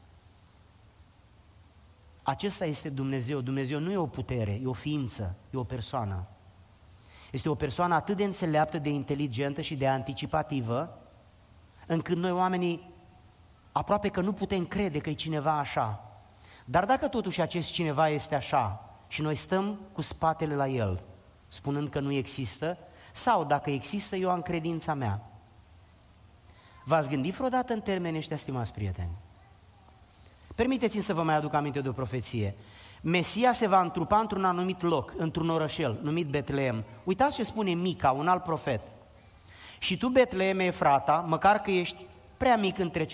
Acesta este Dumnezeu. Dumnezeu nu e o putere, e o ființă, e o persoană. Este o persoană atât de înțeleaptă, de inteligentă și de anticipativă, încât noi oamenii aproape că nu putem crede că e cineva așa. Dar dacă totuși acest cineva este așa și noi stăm cu spatele la el, spunând că nu există, sau dacă există, eu am credința mea. V-ați gândit vreodată în termenii ăștia, stimați prieteni? Permiteți-mi să vă mai aduc aminte de o profeție. Mesia se va întrupa într-un anumit loc, într-un orășel, numit Betleem. Uitați ce spune Mica, un alt profet. Și tu, Betleem Efrata, măcar că ești prea mic între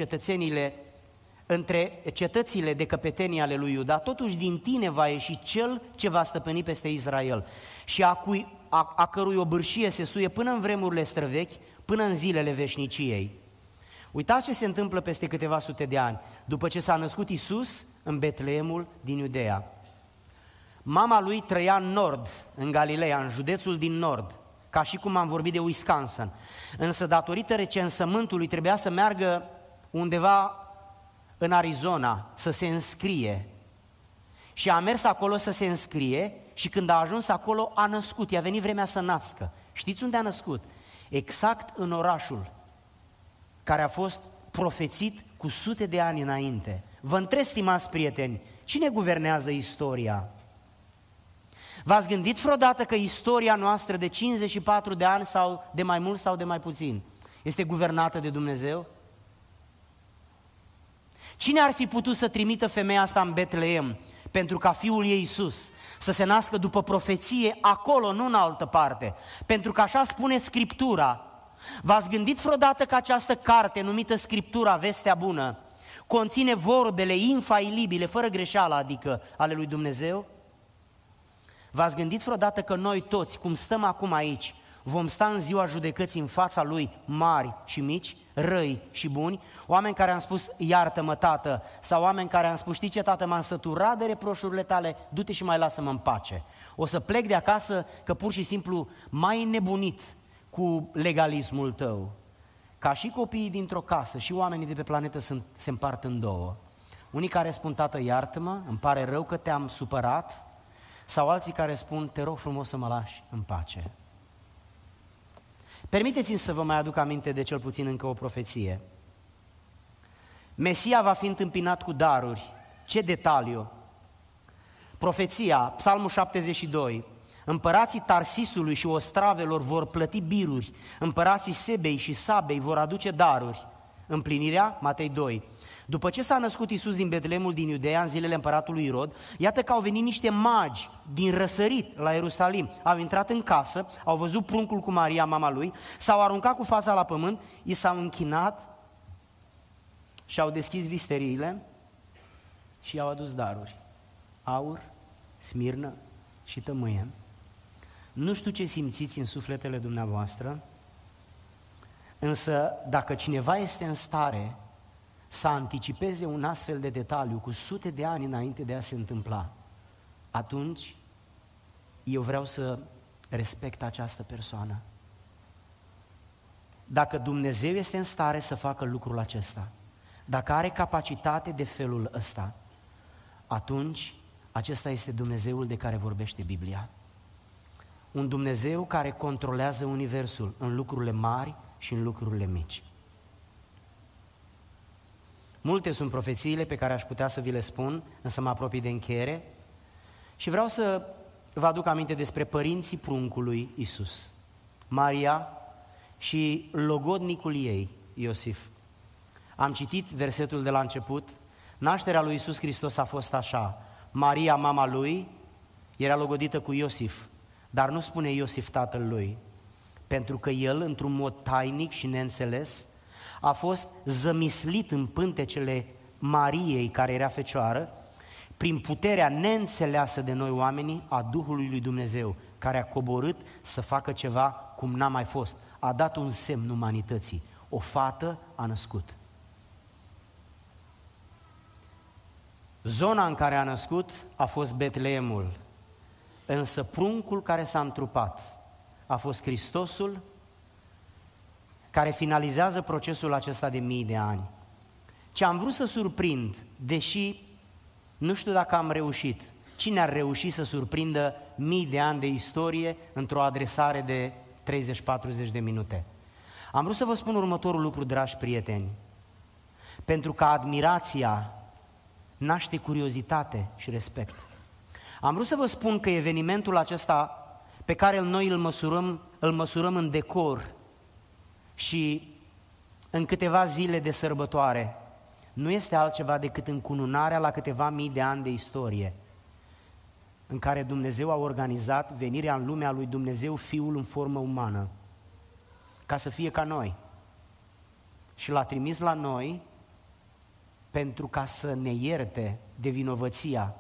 cetățile de căpetenie ale lui Iuda, totuși din tine va ieși cel ce va stăpâni peste Israel și a cărui obârșie se suie până în vremurile străvechi, până în zilele veșniciei. Uitați ce se întâmplă peste câteva sute de ani, după ce s-a născut Iisus în Betleemul din Iudeea. Mama lui trăia în nord, în Galileea, în județul din nord, ca și cum am vorbit de Wisconsin. Însă, datorită recensământului, trebuia să meargă undeva în Arizona, să se înscrie. Și a mers acolo să se înscrie și când a ajuns acolo a născut, i-a venit vremea să nască. Știți unde a născut? Exact în orașul care a fost profețit cu sute de ani înainte. Vă întreb, stimați prieteni, cine guvernează istoria? V-ați gândit vreodată că istoria noastră de 54 de ani sau de mai mult sau de mai puțin este guvernată de Dumnezeu? Cine ar fi putut să trimită femeia asta în Betleem pentru ca fiul ei Iisus să se nască după profeție acolo, nu în altă parte? Pentru că așa spune Scriptura. V-ați gândit vreodată că această carte numită Scriptura, Vestea Bună, conține vorbele infailibile, fără greșeală, adică ale lui Dumnezeu? V-ați gândit vreodată că noi toți, cum stăm acum aici, vom sta în ziua judecății în fața Lui, mari și mici, răi și buni, oameni care am spus iartă-mă, tată, sau oameni care am spus, știi ce, tată, m-am săturat de reproșurile tale, du-te și mai lasă-mă în pace. O să plec de acasă că pur și simplu m-ai înnebunit cu legalismul tău. Ca și copiii dintr-o casă și oamenii de pe planetă se împart în două. Unii care spun, tată, iartă-mă, îmi pare rău că te-am supărat, sau alții care spun, te rog frumos să mă lași în pace. Permiteți-mi să vă mai aduc aminte de cel puțin încă o profeție. Mesia va fi întâmpinat cu daruri. Ce detaliu! Profeția, Psalmul 72. Împărații Tarsisului și Ostravelor vor plăti biruri, împărații Sebei și Sabei vor aduce daruri. Împlinirea, Matei 2. După ce s-a născut Iisus din Betleemul din Iudeea, în zilele împăratului Irod, iată că au venit niște magi din răsărit la Ierusalim. Au intrat în casă, au văzut pruncul cu Maria, mama lui, s-au aruncat cu fața la pământ, i s-au închinat și au deschis visteriile și i-au adus daruri. Aur, smirnă și tămâie. Nu știu ce simțiți în sufletele dumneavoastră, însă dacă cineva este în stare să anticipeze un astfel de detaliu cu sute de ani înainte de a se întâmpla, atunci eu vreau să respectă această persoană. Dacă Dumnezeu este în stare să facă lucrul acesta, dacă are capacitate de felul ăsta, atunci acesta este Dumnezeul de care vorbește Biblia. Un Dumnezeu care controlează universul în lucrurile mari și în lucrurile mici. Multe sunt profețiile pe care aș putea să vi le spun, însă mă apropii de încheiere și vreau să vă aduc aminte despre părinții pruncului Iisus, Maria și logodnicul ei, Iosif. Am citit versetul de la început. Nașterea lui Iisus Hristos a fost așa: Maria, mama lui, era logodită cu Iosif, dar nu spune Iosif tatăl lui, pentru că el, într-un mod tainic și neînțeles, a fost zămislit în pântecele Mariei, care era fecioară, prin puterea neînțeleasă de noi oamenii a Duhului lui Dumnezeu, care a coborât să facă ceva cum n-a mai fost. A dat un semn umanității. O fată a născut. Zona în care a născut a fost Betleemul, însă pruncul care s-a întrupat a fost Hristosul, care finalizează procesul acesta de mii de ani. Ce am vrut să surprind, deși nu știu dacă am reușit, cine ar reuși să surprindă mii de ani de istorie într-o adresare de 30-40 de minute? Am vrut să vă spun următorul lucru, dragi prieteni, pentru că admirația naște curiozitate și respect. Am vrut să vă spun că evenimentul acesta pe care noi îl măsurăm în decor și în câteva zile de sărbătoare, nu este altceva decât încununarea la câteva mii de ani de istorie în care Dumnezeu a organizat venirea în lumea lui Dumnezeu Fiul în formă umană, ca să fie ca noi. Și l-a trimis la noi pentru ca să ne ierte de vinovăția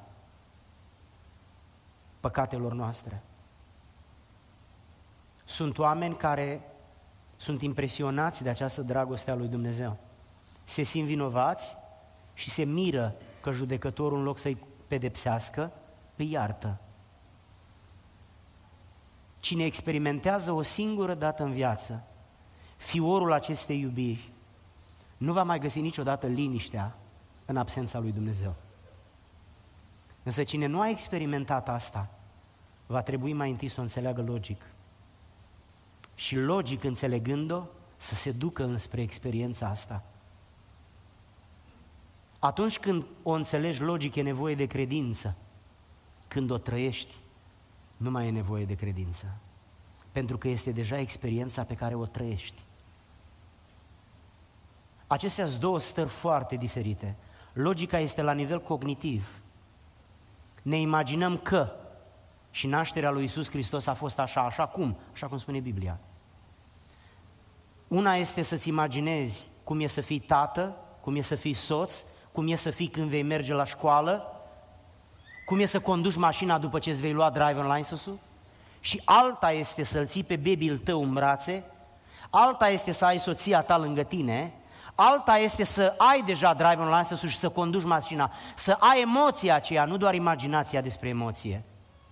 păcatelor noastre. Sunt oameni care sunt impresionați de această dragoste a lui Dumnezeu. Se simt vinovați și se miră că judecătorul, în loc să-i pedepsească, îi iartă. Cine experimentează o singură dată în viață fiorul acestei iubiri, nu va mai găsi niciodată liniștea în absența lui Dumnezeu. Însă cine nu a experimentat asta, va trebui mai întâi să o înțeleagă logic. Și logic, înțelegând-o, să se ducă înspre experiența asta. Atunci când o înțelegi logic, e nevoie de credință. Când o trăiești, nu mai e nevoie de credință. Pentru că este deja experiența pe care o trăiești. Acestea sunt două stări foarte diferite. Logica este la nivel cognitiv. Ne imaginăm că și nașterea lui Iisus Hristos a fost așa, așa cum? Așa cum spune Biblia. Una este să-ți imaginezi cum e să fii tată, cum e să fii soț, cum e să fii când vei merge la școală, cum e să conduci mașina după ce îți vei lua driver license-ul, și alta este să-l ții pe baby-ul tău în brațe, alta este să ai soția ta lângă tine, alta este să ai deja driver license-ul și să conduci mașina, să ai emoția aceea, nu doar imaginația despre emoție.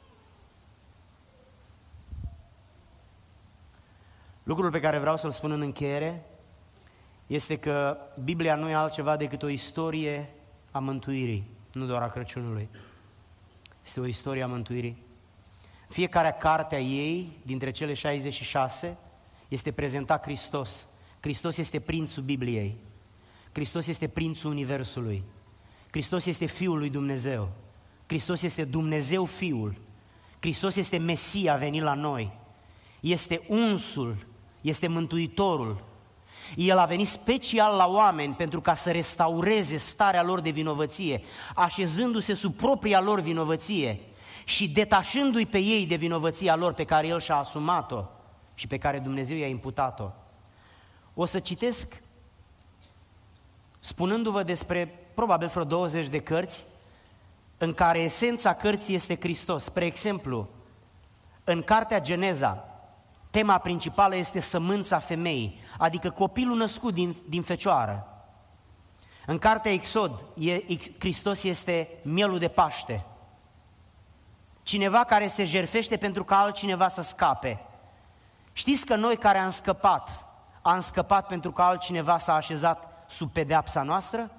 Lucrul pe care vreau să-l spun în încheiere este că Biblia nu e altceva decât o istorie a mântuirii, nu doar a Crăciunului. Este o istorie a mântuirii. Fiecare carte a ei, dintre cele 66, este prezentat Hristos. Hristos este prințul Bibliei. Hristos este prințul Universului. Hristos este Fiul lui Dumnezeu. Hristos este Dumnezeu Fiul. Hristos este Mesia venit la noi. Este unsul, este Mântuitorul. El a venit special la oameni pentru ca să restaureze starea lor de vinovăție, așezându-se sub propria lor vinovăție și detașându-i pe ei de vinovăția lor pe care El și-a asumat-o și pe care Dumnezeu i-a imputat-o. O să citesc spunându-vă despre probabil vreo 20 de cărți în care esența cărții este Hristos. Spre exemplu, în cartea Geneza, tema principală este sămânța femeii, adică copilul născut din fecioară. În cartea Exod, Hristos este mielul de Paște. cineva care se jertfește pentru ca altcineva să scape. Știți că noi care am scăpat pentru că altcineva s-a așezat sub pedeapsa noastră?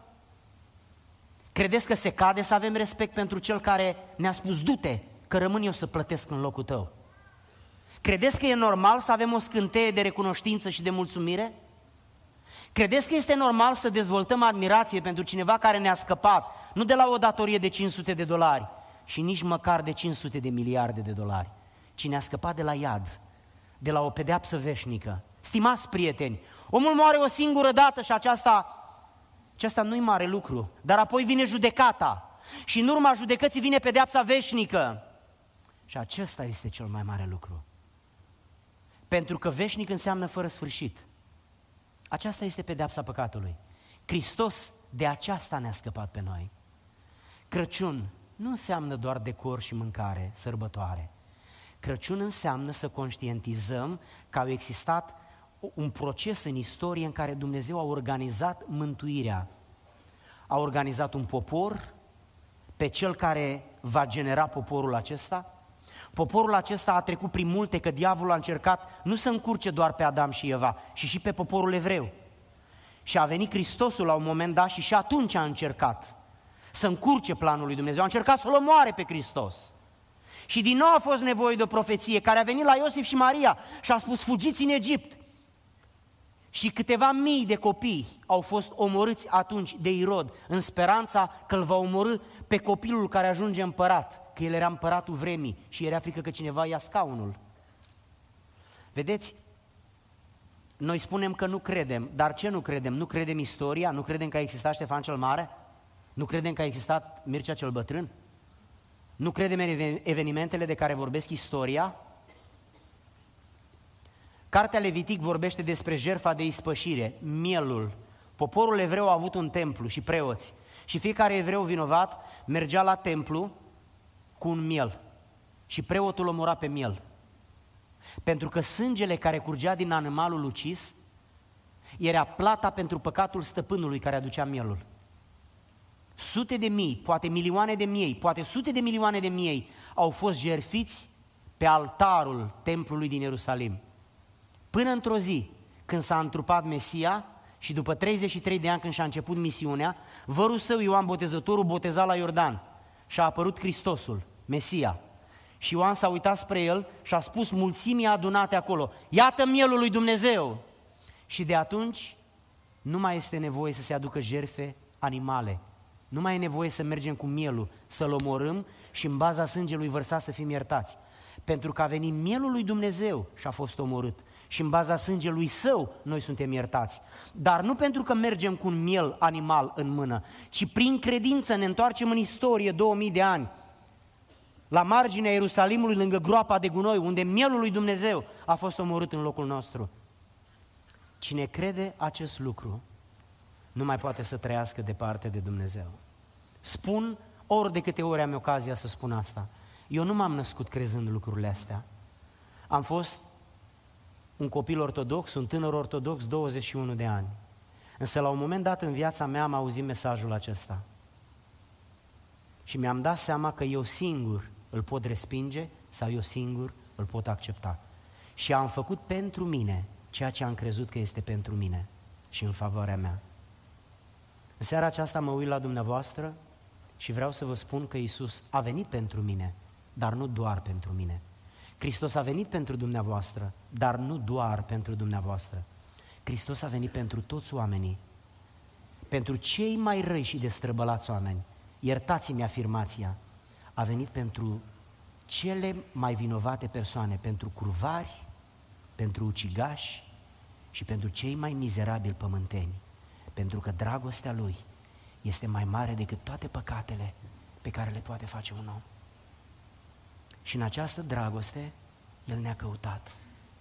Credeți că se cade să avem respect pentru cel care ne-a spus du-te, că rămân eu să plătesc în locul tău? Credeți că e normal să avem o scânteie de recunoștință și de mulțumire? Credeți că este normal să dezvoltăm admirație pentru cineva care ne-a scăpat, nu de la o datorie de $500 și nici măcar de 500 de miliarde de dolari, ci ne-a scăpat de la iad, de la o pedeapsă veșnică? Stimați prieteni, omul moare o singură dată și aceasta nu-i mare lucru, dar apoi vine judecata și în urma judecății vine pedeapsa veșnică. Și acesta este cel mai mare lucru. Pentru că veșnic înseamnă fără sfârșit. Aceasta este pedeapsa păcatului. Hristos de aceasta ne-a scăpat pe noi. Crăciun nu înseamnă doar decor și mâncare, sărbătoare. Crăciun înseamnă să conștientizăm că a existat un proces în istorie în care Dumnezeu a organizat mântuirea. A organizat un popor, pe cel care va genera poporul acesta. Poporul acesta a trecut prin multe, că diavolul a încercat nu să încurce doar pe Adam și Eva, ci și pe poporul evreu. Și a venit Hristosul la un moment dat și atunci a încercat să încurce planul lui Dumnezeu, a încercat să-L omoare pe Hristos. Și din nou a fost nevoie de o profeție care a venit la Iosif și Maria și a spus: fugiți în Egipt. Și câteva mii de copii au fost omorâți atunci de Irod, în speranța că îl va omorî pe copilul care ajunge împărat, că el era împăratul vremii și era frică că cineva ia scaunul. Vedeți, noi spunem că nu credem, dar ce nu credem? Nu credem istoria? Nu credem că a existat Ștefan cel Mare? Nu credem că a existat Mircea cel Bătrân? Nu credem în evenimentele de care vorbesc istoria? Cartea Levitic vorbește despre jertfa de ispășire, mielul. Poporul evreu a avut un templu și preoți. Și fiecare evreu vinovat mergea la templu cu un miel. Și preotul omora pe miel. Pentru că sângele care curgea din animalul ucis era plata pentru păcatul stăpânului care aducea mielul. Sute de mii, poate milioane de miei, poate sute de milioane de miei au fost jertfiți pe altarul templului din Ierusalim. Până într-o zi, când s-a întrupat Mesia și după 33 de ani când și-a început misiunea, vărul său Ioan Botezătorul boteza la Iordan și a apărut Hristosul, Mesia. Și Ioan s-a uitat spre el și a spus mulțimii adunate acolo: iată mielul lui Dumnezeu! Și de atunci nu mai este nevoie să se aducă jertfe animale. Nu mai e nevoie să mergem cu mielul, să-l omorâm și în baza sângelui vărsat să fim iertați. Pentru că a venit mielul lui Dumnezeu și a fost omorât. Și în baza sângelui său noi suntem iertați. Dar nu pentru că mergem cu un miel animal în mână, ci prin credință ne întoarcem în istorie 2000 de ani, la marginea Ierusalimului, lângă groapa de gunoi, unde mielul lui Dumnezeu a fost omorât în locul nostru. Cine crede acest lucru nu mai poate să trăiască departe de Dumnezeu. Spun ori de câte ori am ocazia să spun asta. Eu nu m-am născut crezând lucrurile astea. Am fost un copil ortodox, un tânăr ortodox, 21 de ani. Însă la un moment dat în viața mea am auzit mesajul acesta. Și mi-am dat seama că eu singur îl pot respinge sau eu singur îl pot accepta. Și am făcut pentru mine ceea ce am crezut că este pentru mine și în favoarea mea. În seara aceasta mă uit la dumneavoastră și vreau să vă spun că Iisus a venit pentru mine, dar nu doar pentru mine. Hristos a venit pentru dumneavoastră, dar nu doar pentru dumneavoastră. Hristos a venit pentru toți oamenii, pentru cei mai răi și destrăbălați oameni. Iertați-mi afirmația, a venit pentru cele mai vinovate persoane, pentru curvari, pentru ucigași și pentru cei mai mizerabili pământeni, pentru că dragostea Lui este mai mare decât toate păcatele pe care le poate face un om. Și în această dragoste El ne-a căutat.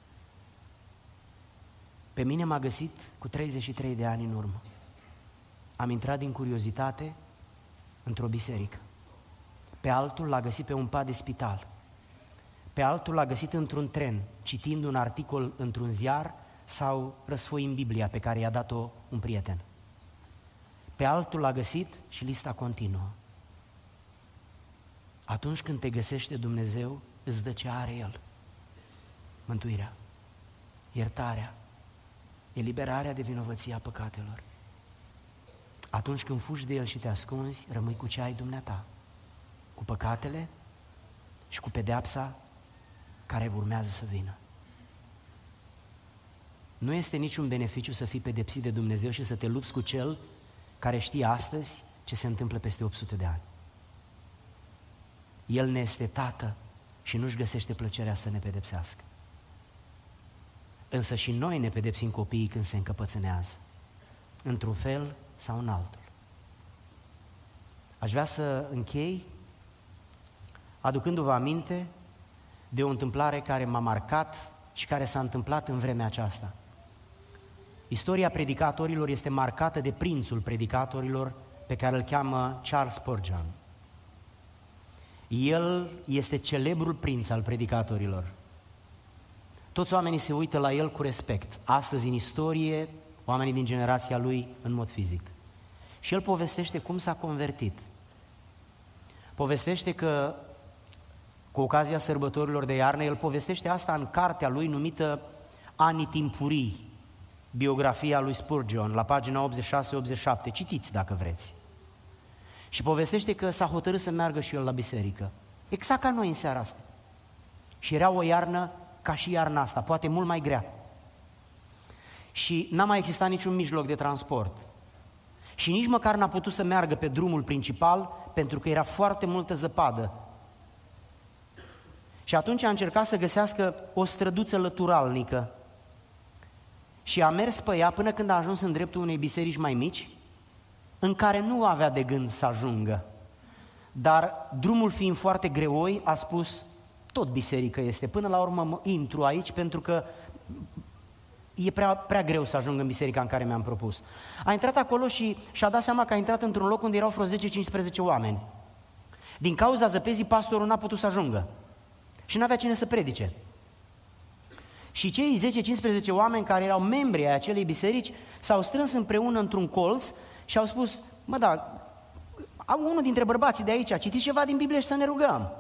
Pe mine m-a găsit cu 33 de ani în urmă. Am intrat din curiozitate într-o biserică. Pe altul l-a găsit pe un pat de spital. Pe altul l-a găsit într-un tren, citind un articol într-un ziar sau răsfoind Biblia pe care i-a dat-o un prieten. Pe altul l-a găsit și lista continuă. Atunci când te găsește Dumnezeu, îți dă ce are El. Mântuirea, iertarea, eliberarea de vinovăția păcatelor. Atunci când fugi de El și te ascunzi, rămâi cu ce ai dumneata, cu păcatele și cu pedeapsa care urmează să vină. Nu este niciun beneficiu să fii pedepsit de Dumnezeu și să te lupți cu Cel care știe astăzi ce se întâmplă peste 800 de ani. El ne este Tată și nu-și găsește plăcerea să ne pedepsească. Însă și noi ne pedepsim copiii când se încăpățânează, într-un fel sau în altul. Aș vrea să închei aducându-vă aminte de o întâmplare care m-a marcat și care s-a întâmplat în vremea aceasta. Istoria predicatorilor este marcată de prințul predicatorilor pe care îl cheamă Charles Spurgeon. El este celebrul prinț al predicatorilor. Toți oamenii se uită la el cu respect. Astăzi în istorie, oamenii din generația lui în mod fizic. Și el povestește cum s-a convertit. Povestește că, cu ocazia sărbătorilor de iarnă, el povestește asta în cartea lui numită Anii timpurii, biografia lui Spurgeon, la pagina 86-87. Citiți dacă vreți. Și povestește că s-a hotărât să meargă și el la biserică. Exact ca noi în seara asta. Și era o iarnă ca și iarna asta, poate mult mai grea. Și n-a mai existat niciun mijloc de transport. Și nici măcar n-a putut să meargă pe drumul principal, pentru că era foarte multă zăpadă. Și atunci a încercat să găsească o străduță lăturalnică. Și a mers pe ea până când a ajuns în dreptul unei biserici mai mici, în care nu avea de gând să ajungă. Dar drumul fiind foarte greoi, a spus, tot biserică este, până la urmă intru aici pentru că e prea greu să ajung în biserica în care mi-am propus. A intrat acolo și și-a dat seama că a intrat într-un loc unde erau vreo 10-15 oameni. Din cauza zăpezii, pastorul n-a putut să ajungă și n-avea cine să predice. Și cei 10-15 oameni care erau membri ai acelei biserici s-au strâns împreună într-un colț și au spus, unul dintre bărbații de aici, citiți ceva din Biblie și să ne rugăm.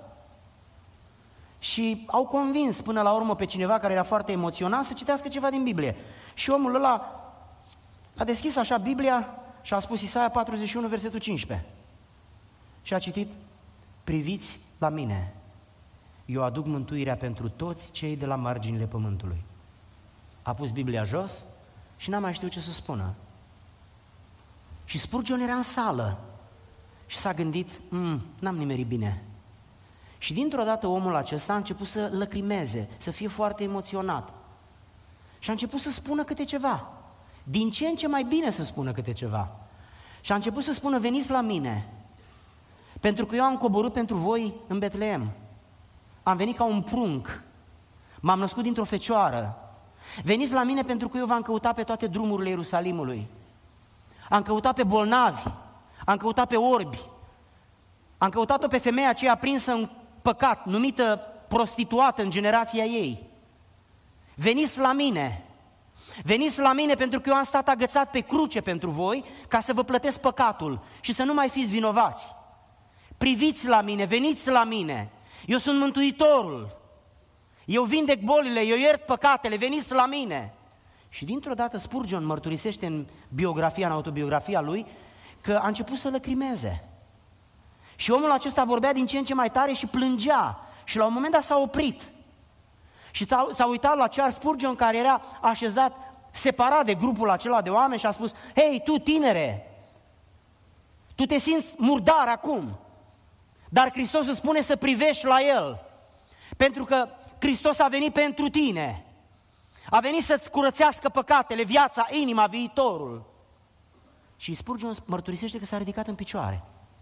Și au convins până la urmă pe cineva care era foarte emoționat să citească ceva din Biblie. Și omul ăla a deschis așa Biblia și a spus Isaia 41, versetul 15. Și a citit, priviți la mine, eu aduc mântuirea pentru toți cei de la marginile pământului. A pus Biblia jos și n-a mai știut ce să spună. Și Spurgeon era în sală și s-a gândit, n-am nimerit bine. Și dintr-o dată omul acesta a început să lăcrimeze, să fie foarte emoționat. Și a început să spună câte ceva. Din ce în ce mai bine să spună câte ceva. Și a început să spună, veniți la mine, pentru că eu am coborât pentru voi în Betleem. Am venit ca un prunc, m-am născut dintr-o fecioară. Veniți la mine pentru că eu v-am căutat pe toate drumurile Ierusalimului. Am căutat pe bolnavi, am căutat pe orbi, am căutat-o pe femeia aceea prinsă în păcat, numită prostituată în generația ei. Veniți la mine! Veniți la mine pentru că eu am stat agățat pe cruce pentru voi ca să vă plătesc păcatul și să nu mai fiți vinovați. Priviți la mine, veniți la mine! Eu sunt Mântuitorul! Eu vindec bolile, eu iert păcatele, veniți la mine! Și dintr-o dată Spurgeon mărturisește în autobiografia lui, că a început să lăcrimeze. Și omul acesta vorbea din ce în ce mai tare și plângea. Și la un moment dat s-a oprit. Și s-a uitat la Charles Spurgeon, care era așezat separat de grupul acela de oameni și a spus, hei, tu tinere, tu te simți murdar acum, dar Hristos îți spune să privești la El, pentru că Hristos a venit pentru tine. A venit să-ți curățească păcatele, viața, inima, viitorul. Și Spurgeon mărturisește că s-a ridicat în picioare.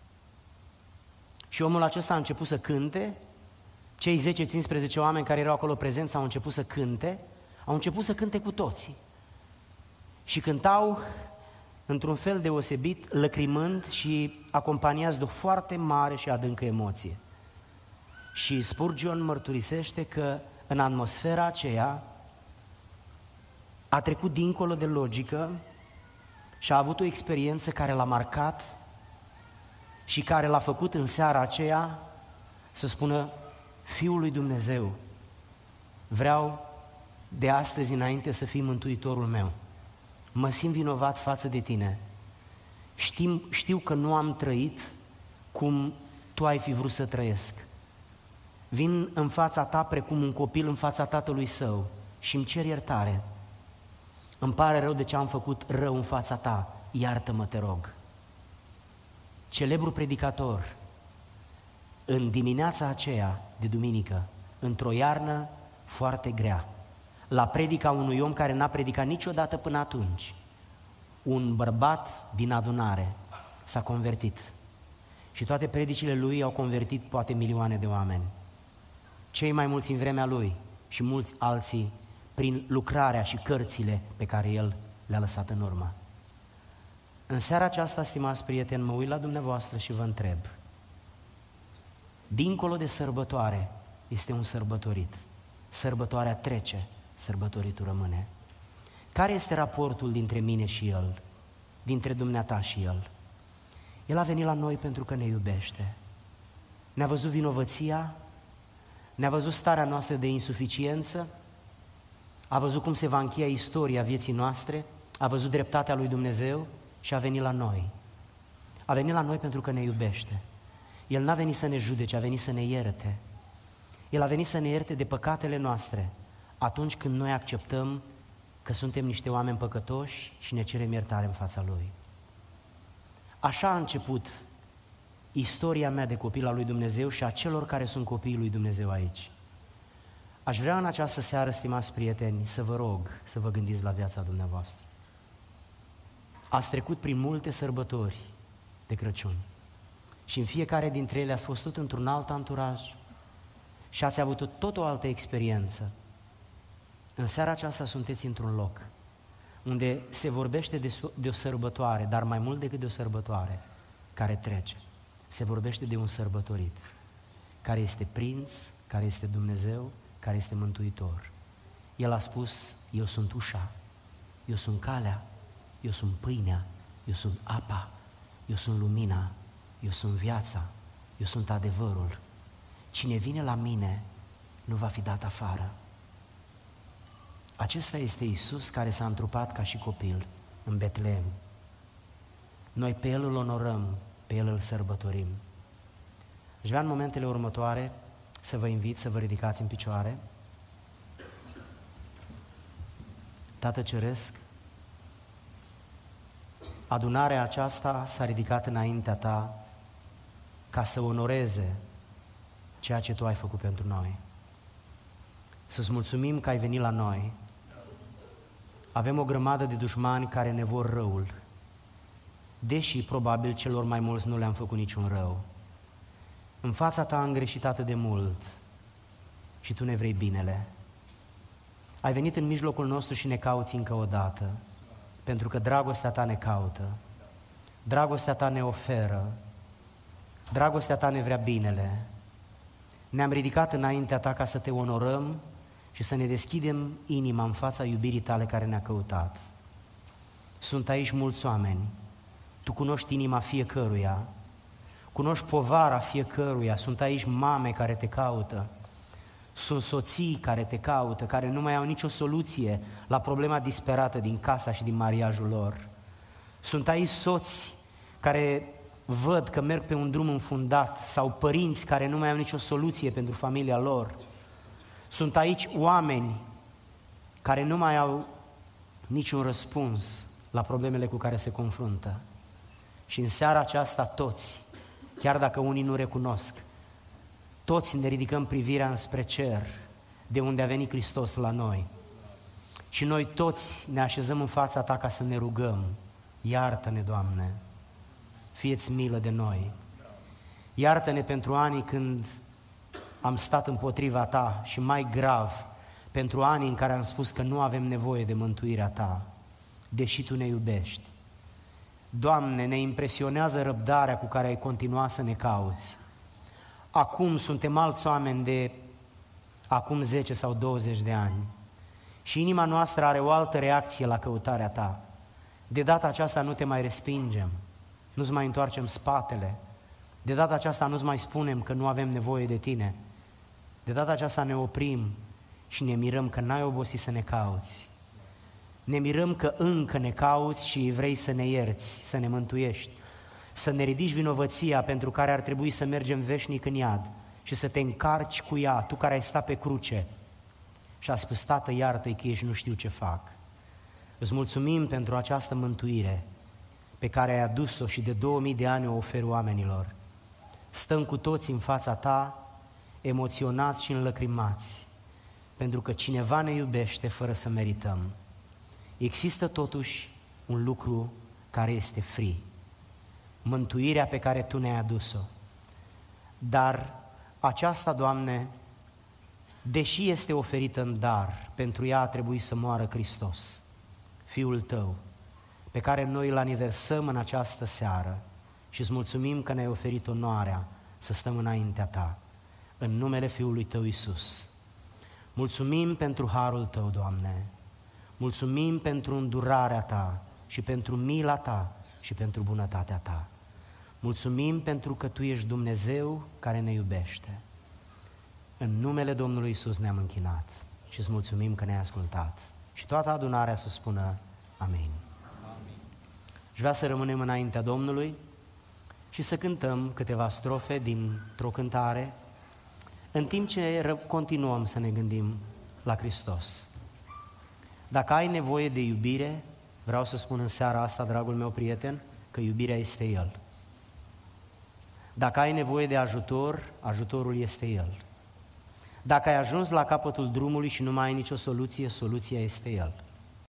Și omul acesta a început să cânte, cei 10-15 oameni care erau acolo prezenți au început să cânte cu toții. Și cântau într-un fel deosebit, lăcrimând și acompaniați de o foarte mare și adâncă emoție. Și Spurgeon mărturisește că în atmosfera aceea a trecut dincolo de logică și a avut o experiență care l-a marcat și care l-a făcut în seara aceea să spună: Fiul lui Dumnezeu, vreau de astăzi înainte să fii mântuitorul meu. Mă simt vinovat față de tine. Știu că nu am trăit cum tu ai fi vrut să trăiesc. Vin în fața ta precum un copil în fața tatălui său și îmi cer iertare. Îmi pare rău de ce am făcut rău în fața ta, iartă-mă, te rog. Celebrul predicator, în dimineața aceea de duminică, într-o iarnă foarte grea, la predica unui om care n-a predicat niciodată până atunci, un bărbat din adunare s-a convertit și toate predicile lui au convertit poate milioane de oameni. Cei mai mulți în vremea lui și mulți alții prin lucrarea și cărțile pe care el le-a lăsat în urmă. În seara aceasta, stimați prieteni, mă uit la dumneavoastră și vă întreb: dincolo de sărbătoare este un sărbătorit. Sărbătoarea trece, sărbătoritul rămâne. Care este raportul dintre mine și el, dintre dumneata și el? El a venit la noi pentru că ne iubește. Ne-a văzut vinovăția, ne-a văzut starea noastră de insuficiență, a văzut cum se va încheia istoria vieții noastre, a văzut dreptatea lui Dumnezeu și a venit la noi. A venit la noi pentru că ne iubește. El n-a venit să ne judece, a venit să ne ierte. El a venit să ne ierte de păcatele noastre atunci când noi acceptăm că suntem niște oameni păcătoși și ne cerem iertare în fața Lui. Așa a început istoria mea de copil al lui Dumnezeu și a celor care sunt copiii lui Dumnezeu aici. Aș vrea în această seară, stimați prieteni, să vă rog să vă gândiți la viața dumneavoastră. Ați trecut prin multe sărbători de Crăciun și în fiecare dintre ele ați fost tot într-un alt anturaj și ați avut tot o altă experiență. În seara aceasta sunteți într-un loc unde se vorbește de o sărbătoare, dar mai mult decât de o sărbătoare care trece. Se vorbește de un sărbătorit, care este prinț, care este Dumnezeu, care este Mântuitor. El a spus: eu sunt ușa, eu sunt calea, eu sunt pâinea, eu sunt apa, eu sunt lumina, eu sunt viața, eu sunt adevărul. Cine vine la mine nu va fi dat afară. Acesta este Iisus care s-a întrupat ca și copil în Betlehem. Noi pe El îl onorăm, pe El îl sărbătorim. Aș vrea în momentele următoare să vă invit să vă ridicați în picioare. Tată Ceresc, adunarea aceasta s-a ridicat înaintea Ta ca să onoreze ceea ce Tu ai făcut pentru noi. Să-ți mulțumim că ai venit la noi. Avem o grămadă de dușmani care ne vor răul, deși probabil celor mai mulți nu le-am făcut niciun rău. În fața Ta am greșit atât de mult și Tu ne vrei binele. Ai venit în mijlocul nostru și ne cauți încă o dată, pentru că dragostea Ta ne caută, dragostea Ta ne oferă, dragostea Ta ne vrea binele. Ne-am ridicat înaintea Ta ca să Te onorăm și să ne deschidem inima în fața iubirii Tale care ne-a căutat. Sunt aici mulți oameni, Tu cunoști inima fiecăruia, cunoști povara fiecăruia, sunt aici mame care Te caută, sunt soții care Te caută, care nu mai au nicio soluție la problema disperată din casa și din mariajul lor. Sunt aici soți care văd că merg pe un drum înfundat sau părinți care nu mai au nicio soluție pentru familia lor. Sunt aici oameni care nu mai au niciun răspuns la problemele cu care se confruntă. Și în seara aceasta toți, chiar dacă unii nu recunosc, toți ne ridicăm privirea înspre cer, de unde a venit Hristos la noi. Și noi toți ne așezăm în fața Ta ca să ne rugăm: iartă-ne, Doamne, fie-ți milă de noi. Iartă-ne pentru anii când am stat împotriva Ta și mai grav, pentru anii în care am spus că nu avem nevoie de mântuirea Ta, deși Tu ne iubești. Doamne, ne impresionează răbdarea cu care ai continuat să ne cauți. Acum suntem alți oameni de acum 10 sau 20 de ani și inima noastră are o altă reacție la căutarea Ta. De data aceasta nu Te mai respingem, nu-ți mai întoarcem spatele, De data aceasta nu-ți mai spunem că nu avem nevoie de tine. De data aceasta ne oprim și ne mirăm că n-ai obosit să ne cauți. Ne mirăm că încă ne cauți și vrei să ne ierți, să ne mântuiești, să ne ridici vinovăția pentru care ar trebui să mergem veșnic în iad și să te încarci cu ea, tu care ai stat pe cruce și a spus: Tată, iartă-i că ești nu știu ce fac. Îți mulțumim pentru această mântuire pe care ai adus-o și de 2000 de ani o oferi oamenilor. Stăm cu toți în fața ta, emoționați și înlăcrimați, pentru că cineva ne iubește fără să merităm. Există totuși un lucru care este free, mântuirea pe care Tu ne-ai adus-o. Dar aceasta, Doamne, deși este oferită în dar, pentru ea a trebuit să moară Hristos, Fiul Tău, pe care noi îl aniversăm în această seară și îți mulțumim că ne-ai oferit onoarea să stăm înaintea Ta, în numele Fiului Tău Iisus. Mulțumim pentru harul Tău, Doamne, mulțumim pentru îndurarea Ta și pentru mila Ta și pentru bunătatea Ta. Mulțumim pentru că Tu ești Dumnezeu care ne iubește. În numele Domnului Iisus ne-am închinat și îți mulțumim că ne-ai ascultat. Și toată adunarea să spună amin. Și vreau să rămânem înaintea Domnului și să cântăm câteva strofe dintr-o cântare, în timp ce continuăm să ne gândim la Hristos. Dacă ai nevoie de iubire, vreau să spun în seara asta, dragul meu prieten, că iubirea este El. Dacă ai nevoie de ajutor, ajutorul este El. Dacă ai ajuns la capătul drumului și nu mai ai nicio soluție, soluția este El.